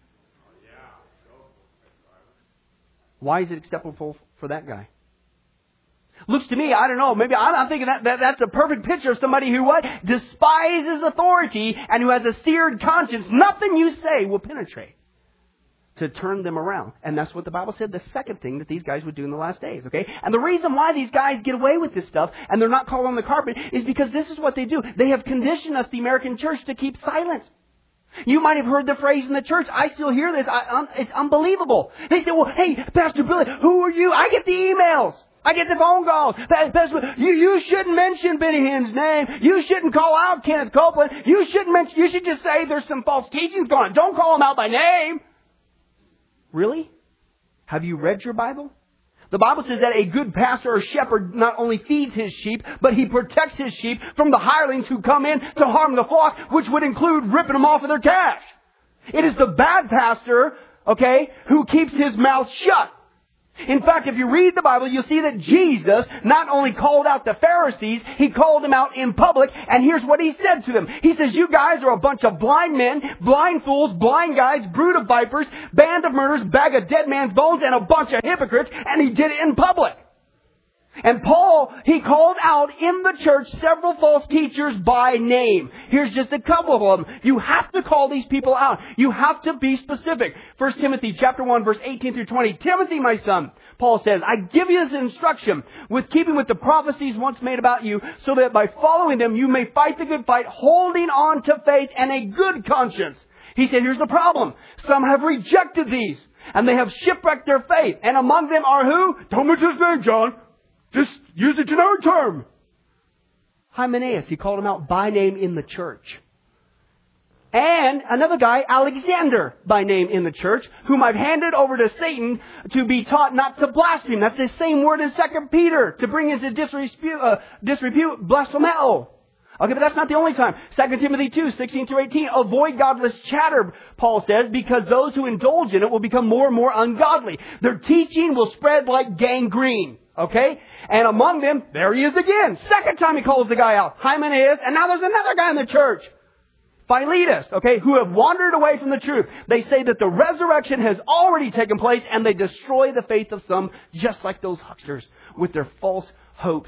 Why is it acceptable for that guy? Looks to me, I don't know, maybe I'm thinking that, that that's a perfect picture of somebody who what? Despises authority and who has a seared conscience. Nothing you say will penetrate to turn them around. And that's what the Bible said, the second thing that these guys would do in the last days, okay? And the reason why these guys get away with this stuff and they're not called on the carpet is because this is what they do. They have conditioned us, the American church, to keep silent. You might have heard the phrase in the church. I still hear this. I, um, it's unbelievable. They say, well, hey, Pastor Billy, who are you? I get the emails. I get the phone calls. Pastor, you, you shouldn't mention Benny Hinn's name. You shouldn't call out Kenneth Copeland. You shouldn't mention, you should just say there's some false teachings going on. Don't call them out by name. Really? Have you read your Bible? The Bible says that a good pastor or shepherd not only feeds his sheep, but he protects his sheep from the hirelings who come in to harm the flock, which would include ripping them off of their cash. It is the bad pastor, okay, who keeps his mouth shut. In fact, if you read the Bible, you'll see that Jesus not only called out the Pharisees, He called them out in public, and here's what He said to them. He says, you guys are a bunch of blind men, blind fools, blind guys, brood of vipers, band of murderers, bag of dead man's bones, and a bunch of hypocrites, and He did it in public. And Paul, he called out in the church several false teachers by name. Here's just a couple of them. You have to call these people out. You have to be specific. First Timothy chapter one, verse eighteen through twenty. Timothy, my son, Paul says, I give you this instruction with keeping with the prophecies once made about you, so that by following them you may fight the good fight, holding on to faith and a good conscience. He said, here's the problem. Some have rejected these, and they have shipwrecked their faith. And among them are who? Don't mention his name, John. Just use a generic term. Hymenaeus, he called him out by name in the church. And another guy, Alexander, by name in the church, whom I've handed over to Satan to be taught not to blaspheme. That's the same word in Second Peter, to bring into disrepute, uh, disrepute blasphemeo. Okay, but that's not the only time. Second Timothy two, sixteen through eighteen. Avoid godless chatter, Paul says, because those who indulge in it will become more and more ungodly. Their teaching will spread like gangrene. Okay? And among them, there he is again. Second time he calls the guy out. Hymenaeus. And now there's another guy in the church. Philetus, okay, who have wandered away from the truth. They say that the resurrection has already taken place, and they destroy the faith of some, just like those hucksters, with their false hopes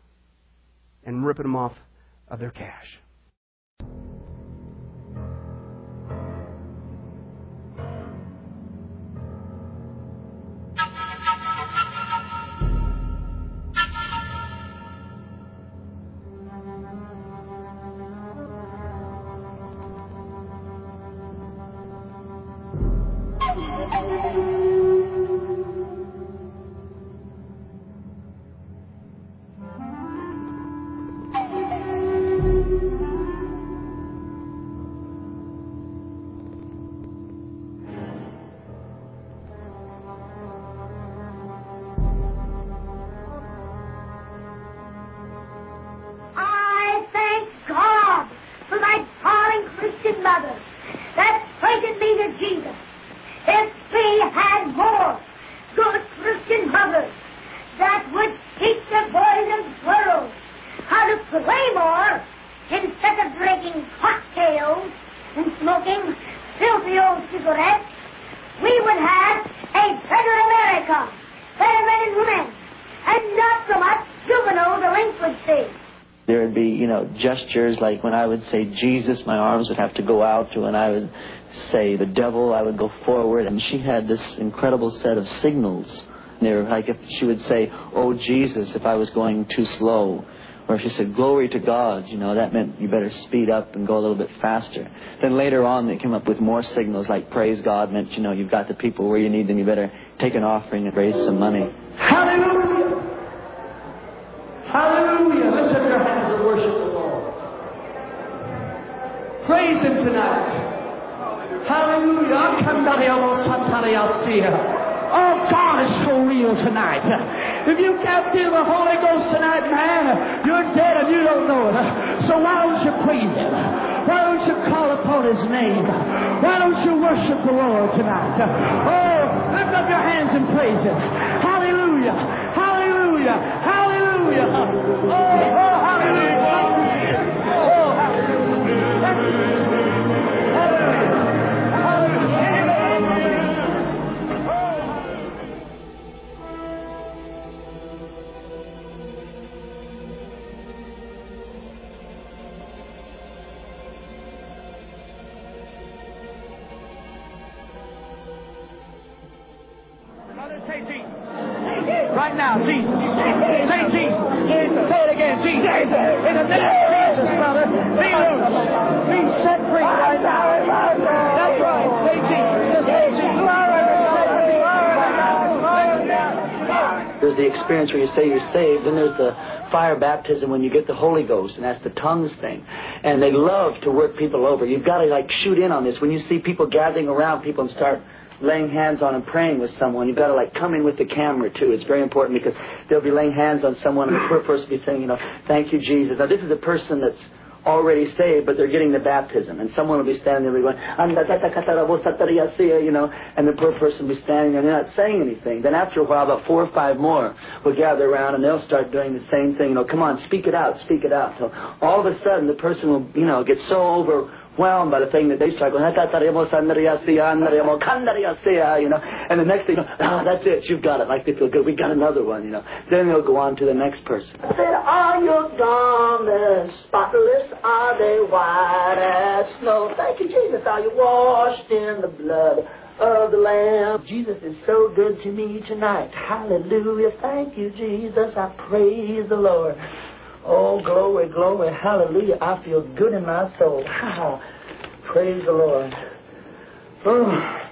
and ripping them off of their cash. That's pointed me to Jesus. If we had be, you know, gestures like when I would say Jesus, my arms would have to go out. To when I would say the devil, I would go forward. And she had this incredible set of signals. They were like if she would say, oh, Jesus, if I was going too slow. Or if she said, glory to God, you know, that meant you better speed up and go a little bit faster. Then later on, they came up with more signals like praise God meant, you know, you've got the people where you need them. You better take an offering and raise some money. Hallelujah! Hallelujah! Lift up your hands and worship the Lord. Praise Him tonight. Hallelujah! Oh, God is so real tonight. If you can't feel the Holy Ghost tonight, man, you're dead and you don't know it. So why don't you praise Him? Why don't you call upon His name? Why don't you worship the Lord tonight? Oh, lift up your hands and praise Him. Hallelujah! Hallelujah! Hallelujah! Oh, oh, hallelujah! Oh, hallelujah! Hallelujah! Say Jesus. Right now, Jesus. Say Jesus. Say it again, Jesus. In the name of Jesus, brother. Be loose. Be set free right now. That's right. Say Jesus. Say Jesus. There's the experience where you say you're saved, then there's the fire baptism when you get the Holy Ghost, and that's the tongues thing. And they love to work people over. You've got to like shoot in on this. When you see people gathering around people and start laying hands on and praying with someone, you've got to like come in with the camera too. It's very important because they'll be laying hands on someone and the poor person will be saying, you know, thank you, Jesus. Now this is a person that's already saved, but they're getting the baptism, and someone will be standing there going, you know, and the poor person will be standing there and they're not saying anything. Then after a while, about four or five more will gather around and they'll start doing the same thing. You know, come on, speak it out, speak it out. So all of a sudden, the person will, you know, get so over overwhelmed by the thing that they start going, you know, and the next thing, ah, that's it, you've got it, like they feel good, we got another one, you know. Then they'll go on to the next person. I said, are your garments spotless? Are they white as snow? Thank you, Jesus. Are you washed in the blood of the Lamb? Jesus is so good to me tonight. Hallelujah. Thank you, Jesus. I praise the Lord. Oh, glory, glory, hallelujah. I feel good in my soul. Praise the Lord. Oh.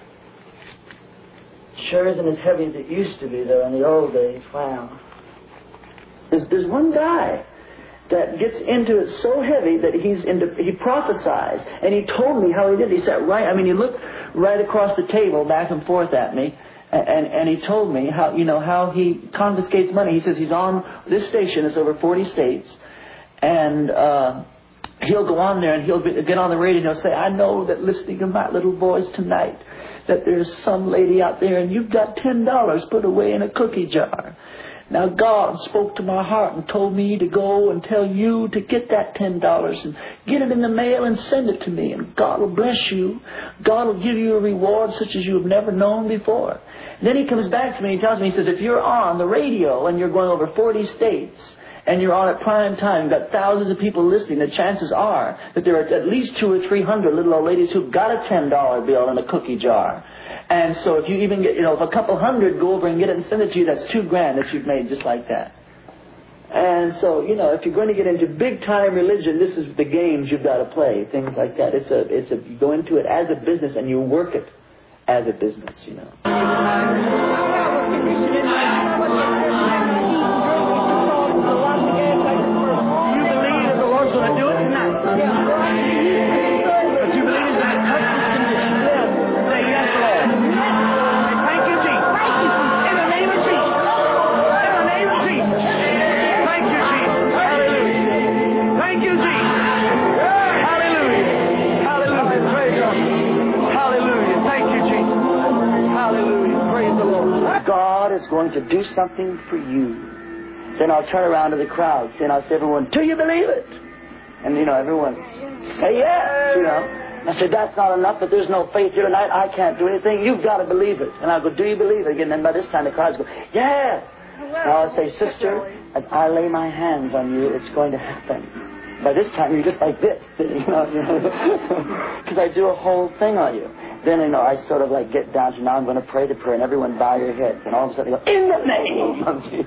Sure isn't as heavy as it used to be, though, in the old days. Wow. There's, there's one guy that gets into it so heavy that he's into, he prophesies. And he told me how he did. He sat right, I mean, he looked right across the table, back and forth at me. And, and he told me how, you know, how he confiscates money. He says he's on this station. It's over forty states. And uh, he'll go on there and he'll be, get on the radio and he'll say, I know that listening to my little voice tonight, that there's some lady out there and you've got ten dollars put away in a cookie jar. Now God spoke to my heart and told me to go and tell you to get that ten dollars and get it in the mail and send it to me. And God will bless you. God will give you a reward such as you have never known before. And then he comes back to me and tells me, he says, if you're on the radio and you're going over forty states and you're on at prime time, you've got thousands of people listening, the chances are that there are at least two or three hundred little old ladies who've got a ten dollar bill in a cookie jar. And so if you even get, you know, if a couple hundred go over and get it and send it to you, that's two grand that you've made just like that. And so, you know, if you're going to get into big time religion, this is the games you've got to play, things like that. It's a, it's a, you go into it as a business and you work it as a business, you know. You believe that the Lord's going to do it tonight? But you believe in that touchless condition? Say yes, Lord. Thank you, Jesus. In the name of Jesus. In the name of Jesus. Thank you, Jesus. Hallelujah. Thank you, Jesus. Hallelujah. Hallelujah. Praise God. Hallelujah. Thank you, Jesus. Hallelujah. Praise the Lord. God is going to do something for you. Then I'll turn around to the crowd and I'll say, everyone, do you believe it? And, you know, everyone say yes, you know. I said, that's not enough, but there's no faith here tonight. I can't do anything. You've got to believe it. And I'll go, do you believe it? Again, then by this time the crowds go, yes. And I'll say, sister, as I lay my hands on you, it's going to happen. By this time, you're just like this, you know, because I do a whole thing on you. Then, you know, I sort of like get down to, now I'm going to pray the prayer, and everyone bow your heads. And all of a sudden they go, in the name of Jesus.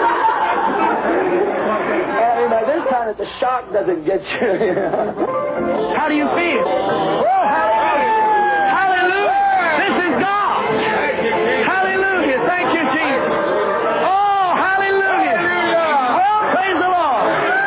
And, you know, this time that the shock doesn't get you. You know? How do you feel? Oh, hallelujah. Hallelujah. This is God. Hallelujah. Thank you, Jesus. Oh, hallelujah. Well, praise the Lord.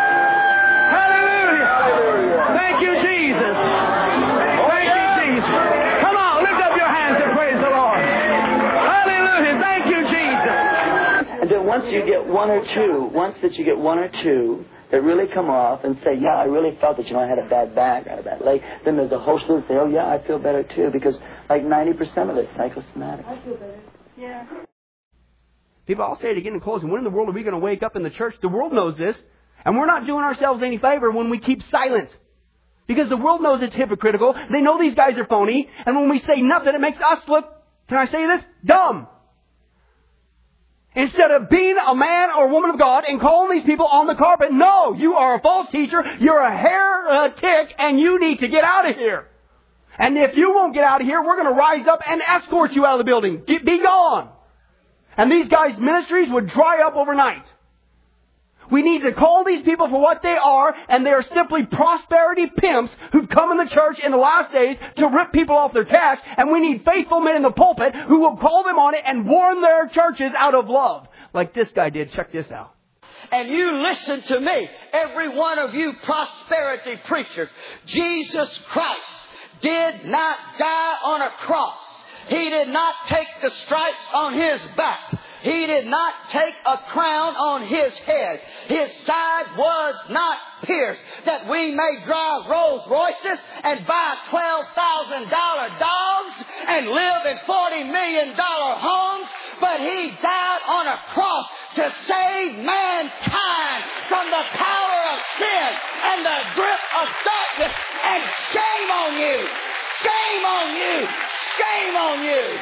Hallelujah. Thank you, Jesus. Thank you, Jesus. Come on, lift up your hands and praise the Lord. Hallelujah. Thank you, Jesus. And then once you get one or two, once that you get one or two that really come off and say, yeah, I really felt that, you know, I had a bad back, I had a bad leg, then there's a whole slew that say, oh, yeah, I feel better too, because like ninety percent of it's psychosomatic. I feel better. Yeah. People, I'll say it again in closing. When in the world are we going to wake up in the church? The world knows this. And we're not doing ourselves any favor when we keep silent. Because the world knows it's hypocritical. They know these guys are phony. And when we say nothing, it makes us look, can I say this? Dumb. Instead of being a man or a woman of God and calling these people on the carpet, no, you are a false teacher, you're a heretic, and you need to get out of here. And if you won't get out of here, we're going to rise up and escort you out of the building. Get, be gone. And these guys' ministries would dry up overnight. We need to call these people for what they are, and they are simply prosperity pimps who've come in the church in the last days to rip people off their cash, and we need faithful men in the pulpit who will call them on it and warn their churches out of love, like this guy did. Check this out. And you listen to me, every one of you prosperity preachers. Jesus Christ did not die on a cross. He did not take the stripes on His back. He did not take a crown on His head. His side was not pierced that we may drive Rolls Royces and buy twelve thousand dollar dogs and live in forty million dollar homes. But He died on a cross to save mankind from the power of sin and the grip of darkness. And shame on you! Shame on you! Shame on you!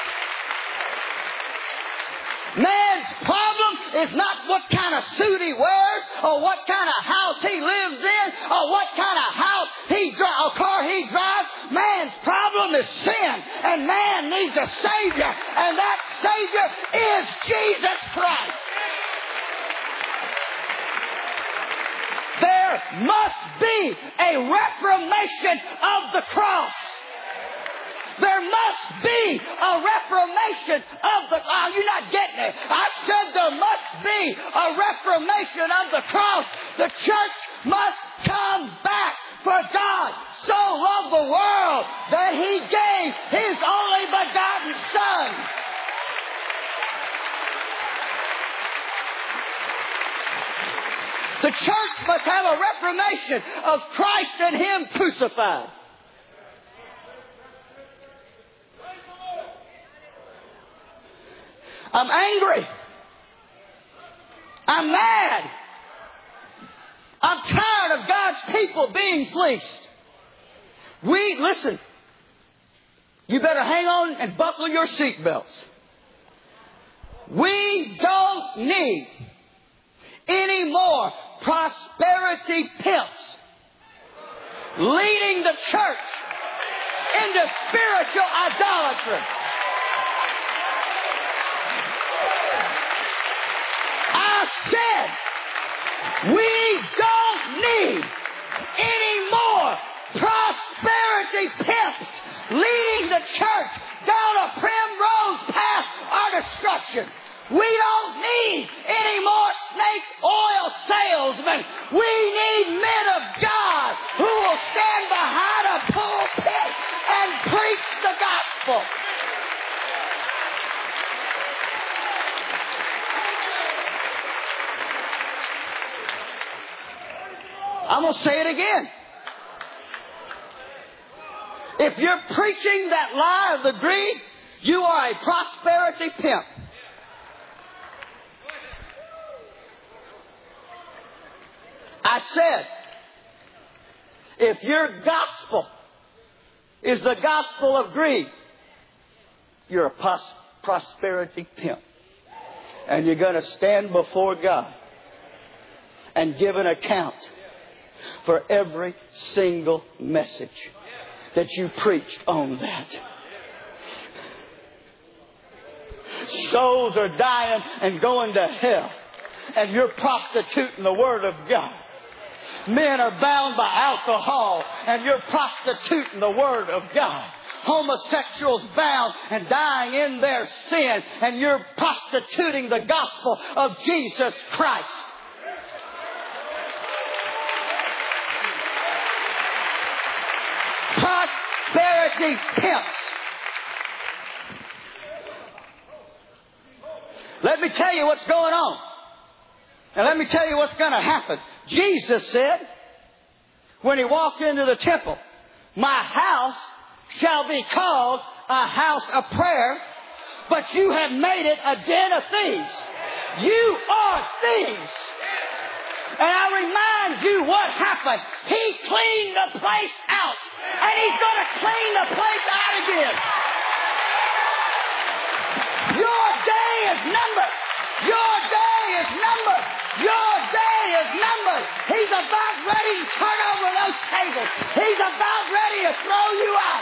Man's problem is not what kind of suit he wears, or what kind of house he lives in, or what kind of house he dri- or car he drives. Man's problem is sin, and man needs a Savior, and that Savior is Jesus Christ. There must be a reformation of the cross. There must be a reformation of the... Oh, you're not getting it. I said there must be a reformation of the cross. The church must come back. For God so loved the world that He gave His only begotten Son. The church must have a reformation of Christ and Him crucified. I'm angry. I'm mad. I'm tired of God's people being fleeced. We, listen, you better hang on and buckle your seatbelts. We don't need any more prosperity pimps leading the church into spiritual idolatry. I said, we don't need any more prosperity pimps leading the church down a primrose path of destruction. We don't need any more snake oil salesmen. We need men of God who will stand behind a pulpit and preach the gospel. I'm going to say it again. If you're preaching that lie of the greed, you are a prosperity pimp. I said, if your gospel is the gospel of greed, you're a pos- prosperity pimp. And you're going to stand before God and give an account for every single message that you preached on that. Souls are dying and going to hell, and you're prostituting the Word of God. Men are bound by alcohol, and you're prostituting the Word of God. Homosexuals bound and dying in their sin, and you're prostituting the gospel of Jesus Christ. Prosperity pimps. Let me tell you what's going on. And let me tell you what's going to happen. Jesus said, when He walked into the temple, my house shall be called a house of prayer, but you have made it a den of thieves. You are thieves. And I remind you what happened. He cleaned the place out. And He's going to clean the place out again. Your day is numbered. Your day is numbered. Your day is numbered. He's about ready to turn over those tables. He's about ready to throw you out.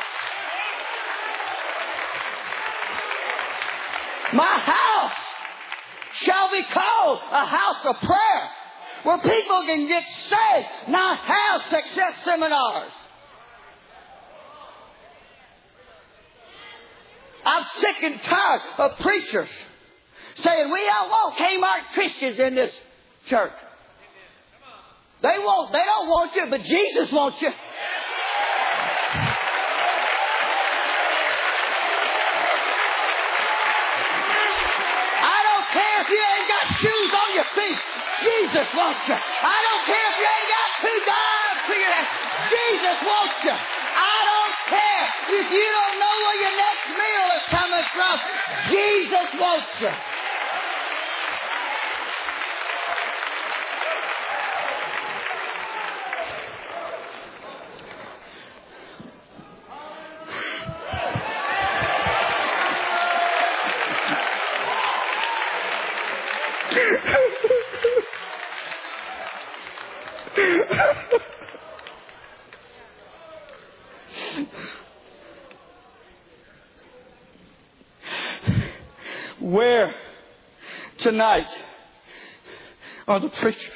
My house shall be called a house of prayer, where people can get saved, not have success seminars. I'm sick and tired of preachers saying, we don't want Kmart Christians in this church. They won't, they don't want you, but Jesus wants you. I don't care if you ain't got shoes on your feet. Jesus wants you. I don't care if you ain't got two dimes to your head. Jesus wants you. I don't care if you don't know where your next meal is coming from. Jesus wants you. Where tonight are the preachers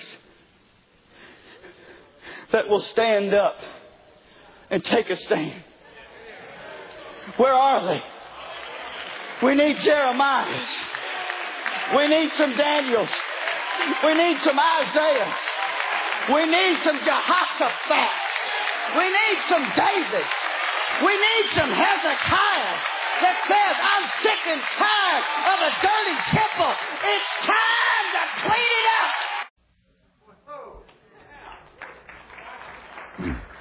that will stand up and take a stand? Where are they? We need Jeremiahs. We need some Daniels. We need some Isaiahs. We need some Jehoshaphat. We need some David. We need some Hezekiah that says, I'm sick and tired of a dirty temple. It's time to clean it up.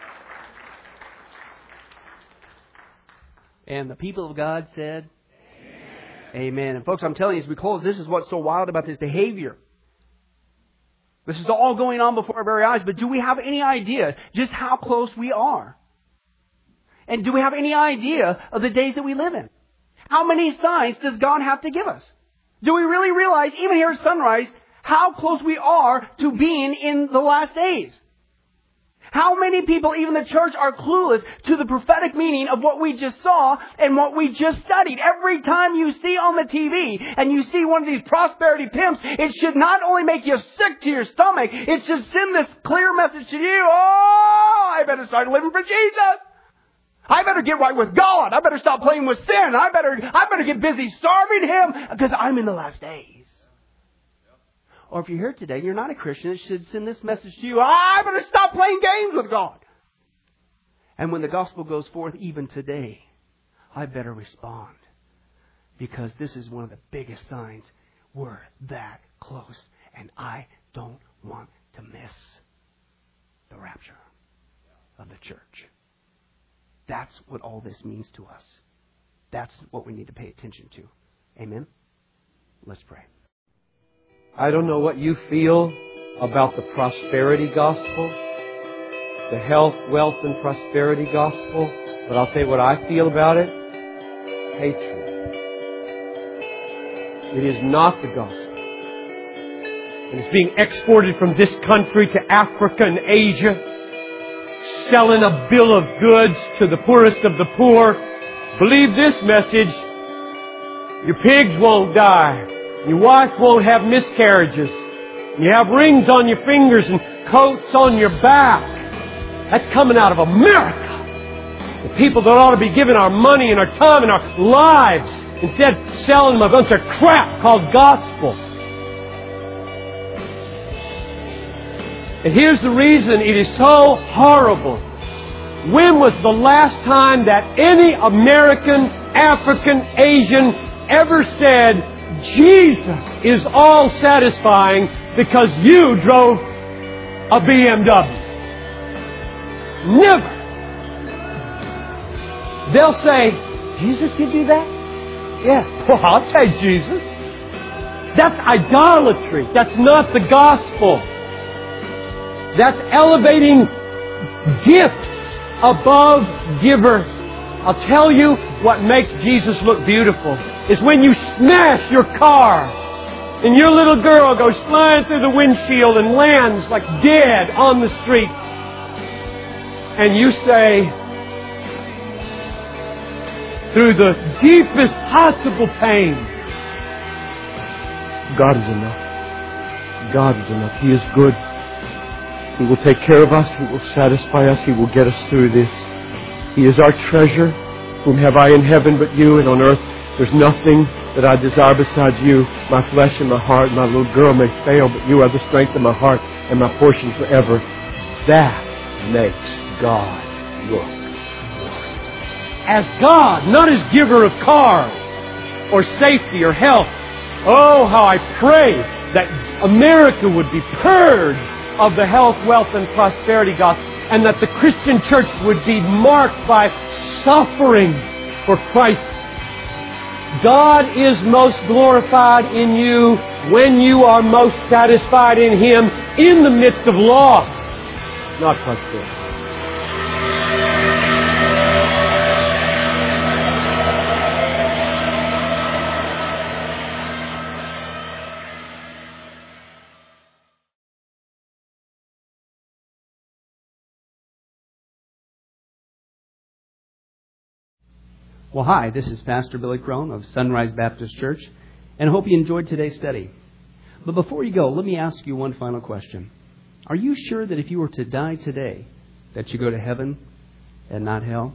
And the people of God said, Amen. Amen. And folks, I'm telling you, as we close, this is what's so wild about this behavior. This is all going on before our very eyes, but do we have any idea just how close we are? And do we have any idea of the days that we live in? How many signs does God have to give us? Do we really realize, even here at Sunrise, how close we are to being in the last days? How many people, even the church, are clueless to the prophetic meaning of what we just saw and what we just studied? Every time you see on the T V and you see one of these prosperity pimps, it should not only make you sick to your stomach, it should send this clear message to you. Oh, I better start living for Jesus. I better get right with God. I better stop playing with sin. I better, I better get busy starving Him because I'm in the last days. Or if you're here today and you're not a Christian, it should send this message to you. I better stop playing games with God. And when the gospel goes forth even today, I better respond. Because this is one of the biggest signs. We're that close. And I don't want to miss the rapture of the church. That's what all this means to us. That's what we need to pay attention to. Amen? Let's pray. I don't know what you feel about the prosperity gospel, the health, wealth, and prosperity gospel, but I'll tell you what I feel about it. Hatred. It is not the gospel. and it's being exported from this country to Africa and Asia, selling a bill of goods to the poorest of the poor. Believe this message. Your pigs won't die. Your wife won't have miscarriages. You have rings on your fingers and coats on your back. That's coming out of America. The people that ought to be giving our money and our time and our lives, instead selling them a bunch of crap called gospel. And here's the reason it is so horrible. When was the last time that any American, African, Asian ever said, Jesus is all satisfying because you drove a B M W? Never. They'll say, Jesus could do that? Yeah. Well, I'll take Jesus. That's idolatry. That's not the gospel. That's elevating gifts above giver. I'll tell you what makes Jesus look beautiful is when you smash your car and your little girl goes flying through the windshield and lands like dead on the street. And you say, through the deepest possible pain, God is enough. God is enough. He is good. He will take care of us. He will satisfy us. He will get us through this. He is our treasure. Whom have I in heaven but you? And on earth there's nothing that I desire besides you. My flesh and my heart, my little girl may fail, but you are the strength of my heart and my portion forever. That makes God look. As God, not as giver of cars or safety or health. Oh, how I pray that America would be purged of the health, wealth, and prosperity gospel, and that the Christian church would be marked by suffering for Christ. God is most glorified in you when you are most satisfied in Him in the midst of loss, not prosperity. Well, hi, this is Pastor Billy Crone of Sunrise Baptist Church, and I hope you enjoyed today's study. But before you go, let me ask you one final question. Are you sure that if you were to die today, that you go to heaven and not hell?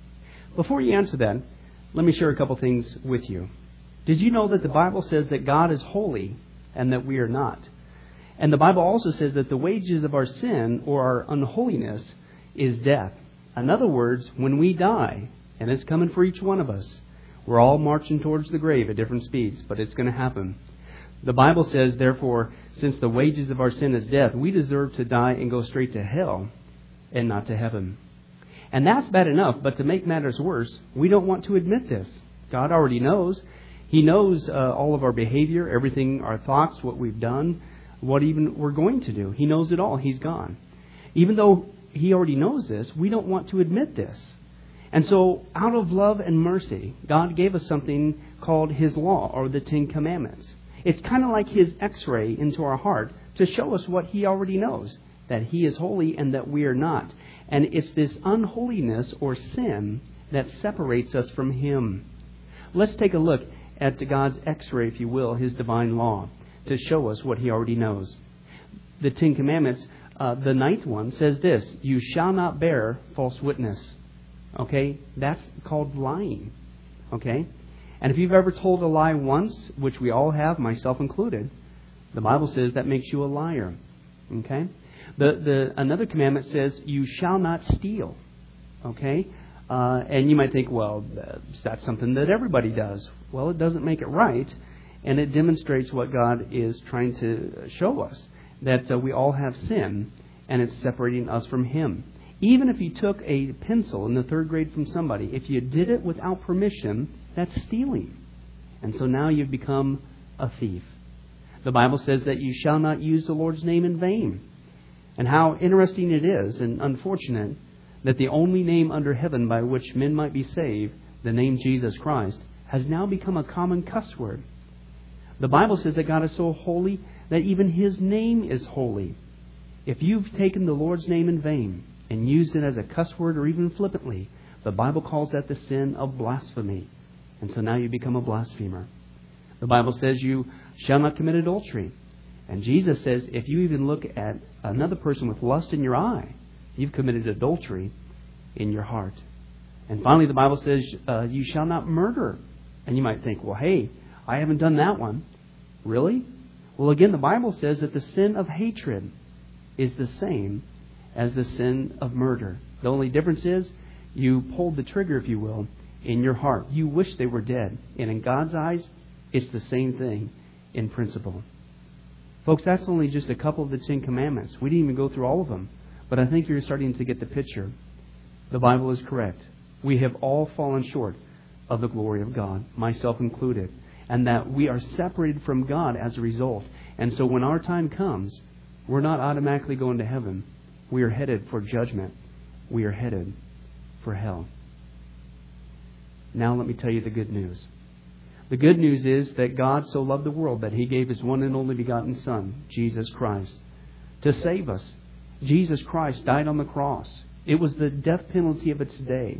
Before you answer that, let me share a couple things with you. Did you know that the Bible says that God is holy and that we are not? And the Bible also says that the wages of our sin or our unholiness is death. In other words, when we die, and it's coming for each one of us. We're all marching towards the grave at different speeds, but it's going to happen. The Bible says, therefore, since the wages of our sin is death, we deserve to die and go straight to hell and not to heaven. And that's bad enough, but to make matters worse, we don't want to admit this. God already knows. He knows uh, all of our behavior, everything, our thoughts, what we've done, what even we're going to do. He knows it all. He's gone. Even though He already knows this, we don't want to admit this. And so, out of love and mercy, God gave us something called His law, or the Ten Commandments. It's kind of like His x-ray into our heart to show us what He already knows, that He is holy and that we are not. And it's this unholiness or sin that separates us from Him. Let's take a look at God's x-ray, if you will, His divine law, to show us what He already knows. The Ten Commandments, uh, the ninth one, says this: you shall not bear false witness. Okay, that's called lying. Okay, and if you've ever told a lie once, which we all have, myself included, the Bible says that makes you a liar. Okay, the the another commandment says you shall not steal. Okay, uh, and you might think, well, that's something that everybody does. Well, it doesn't make it right, and it demonstrates what God is trying to show us, that uh, we all have sin, and it's separating us from Him. Even if you took a pencil in the third grade from somebody, if you did it without permission, that's stealing. And so now you've become a thief. The Bible says that you shall not use the Lord's name in vain. And how interesting it is and unfortunate that the only name under heaven by which men might be saved, the name Jesus Christ, has now become a common cuss word. The Bible says that God is so holy that even His name is holy. If you've taken the Lord's name in vain and used it as a cuss word or even flippantly, the Bible calls that the sin of blasphemy. And so now you become a blasphemer. The Bible says you shall not commit adultery. And Jesus says if you even look at another person with lust in your eye, you've committed adultery in your heart. And finally, the Bible says uh, you shall not murder. And you might think, well, hey, I haven't done that one. Really? Well, again, the Bible says that the sin of hatred is the same as the sin of murder. The only difference is you pulled the trigger, if you will, in your heart. You wish they were dead. And in God's eyes, it's the same thing in principle. Folks, that's only just a couple of the Ten Commandments. We didn't even go through all of them. But I think you're starting to get the picture. The Bible is correct. We have all fallen short of the glory of God, myself included. And that we are separated from God as a result. And so when our time comes, we're not automatically going to heaven. We are headed for judgment. We are headed for hell. Now let me tell you the good news. The good news is that God so loved the world that He gave His one and only begotten Son, Jesus Christ, to save us. Jesus Christ died on the cross. It was the death penalty of its day.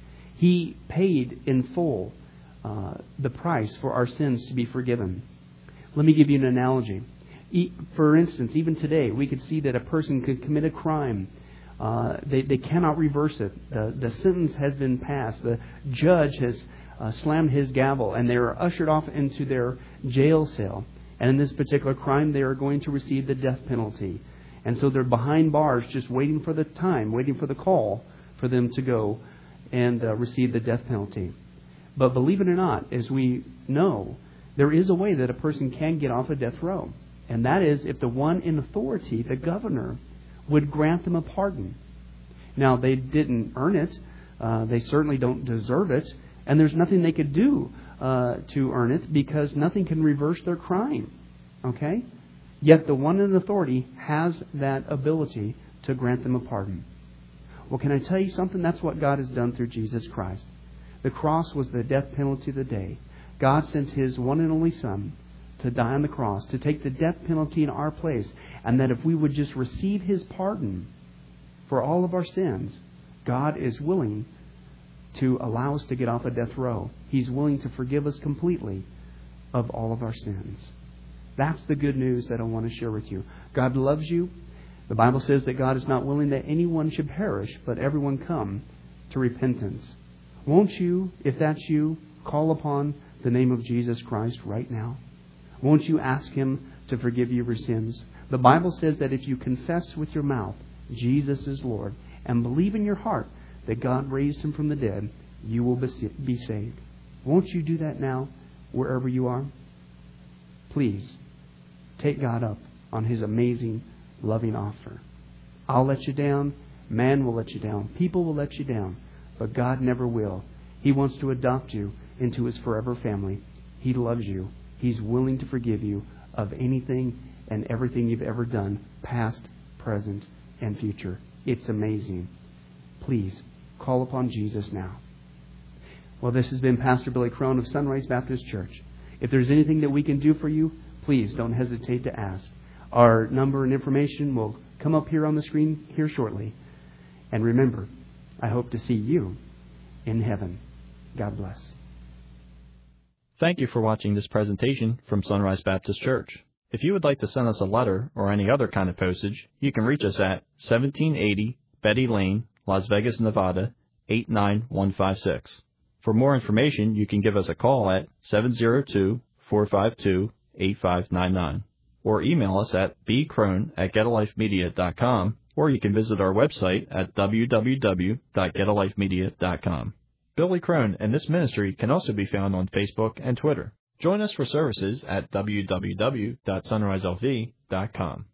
He paid in full uh, the price for our sins to be forgiven. Let me give you an analogy. E- for instance, even today, we could see that a person could commit a crime. Uh, they, they cannot reverse it. The, the sentence has been passed. The judge has uh, slammed his gavel, and they are ushered off into their jail cell. And in this particular crime, they are going to receive the death penalty. And so they're behind bars just waiting for the time, waiting for the call for them to go and uh, receive the death penalty. But believe it or not, as we know, there is a way that a person can get off a death row. And that is if the one in authority, the governor, would grant them a pardon. Now, they didn't earn it. Uh, they certainly don't deserve it. And there's nothing they could do uh, to earn it because nothing can reverse their crime. Okay? Yet the one in authority has that ability to grant them a pardon. Well, can I tell you something? That's what God has done through Jesus Christ. The cross was the death penalty of the day. God sent His one and only Son to die on the cross, to take the death penalty in our place, and that if we would just receive His pardon for all of our sins, God is willing to allow us to get off a death row. He's willing to forgive us completely of all of our sins. That's the good news that I want to share with you. God loves you. The Bible says that God is not willing that anyone should perish, but everyone come to repentance. Won't you, if that's you, call upon the name of Jesus Christ right now? Won't you ask Him to forgive you your sins? The Bible says that if you confess with your mouth Jesus is Lord and believe in your heart that God raised Him from the dead, you will be saved. Won't you do that now, wherever you are? Please, take God up on His amazing, loving offer. I'll let you down. Man will let you down. People will let you down. But God never will. He wants to adopt you into His forever family. He loves you. He's willing to forgive you of anything and everything you've ever done, past, present, and future. It's amazing. Please, call upon Jesus now. Well, this has been Pastor Billy Crone of Sunrise Baptist Church. If there's anything that we can do for you, please don't hesitate to ask. Our number and information will come up here on the screen here shortly. And remember, I hope to see you in heaven. God bless. Thank you for watching this presentation from Sunrise Baptist Church. If you would like to send us a letter or any other kind of postage, you can reach us at seventeen eighty Betty Lane, Las Vegas, Nevada, eight nine one five six. For more information, you can give us a call at seven zero two, four five two, eight five nine nine or email us at b crone at get a life media dot com, or you can visit our website at w w w dot get a life media dot com. Billy Crone and this ministry can also be found on Facebook and Twitter. Join us for services at w w w dot sunrise l v dot com.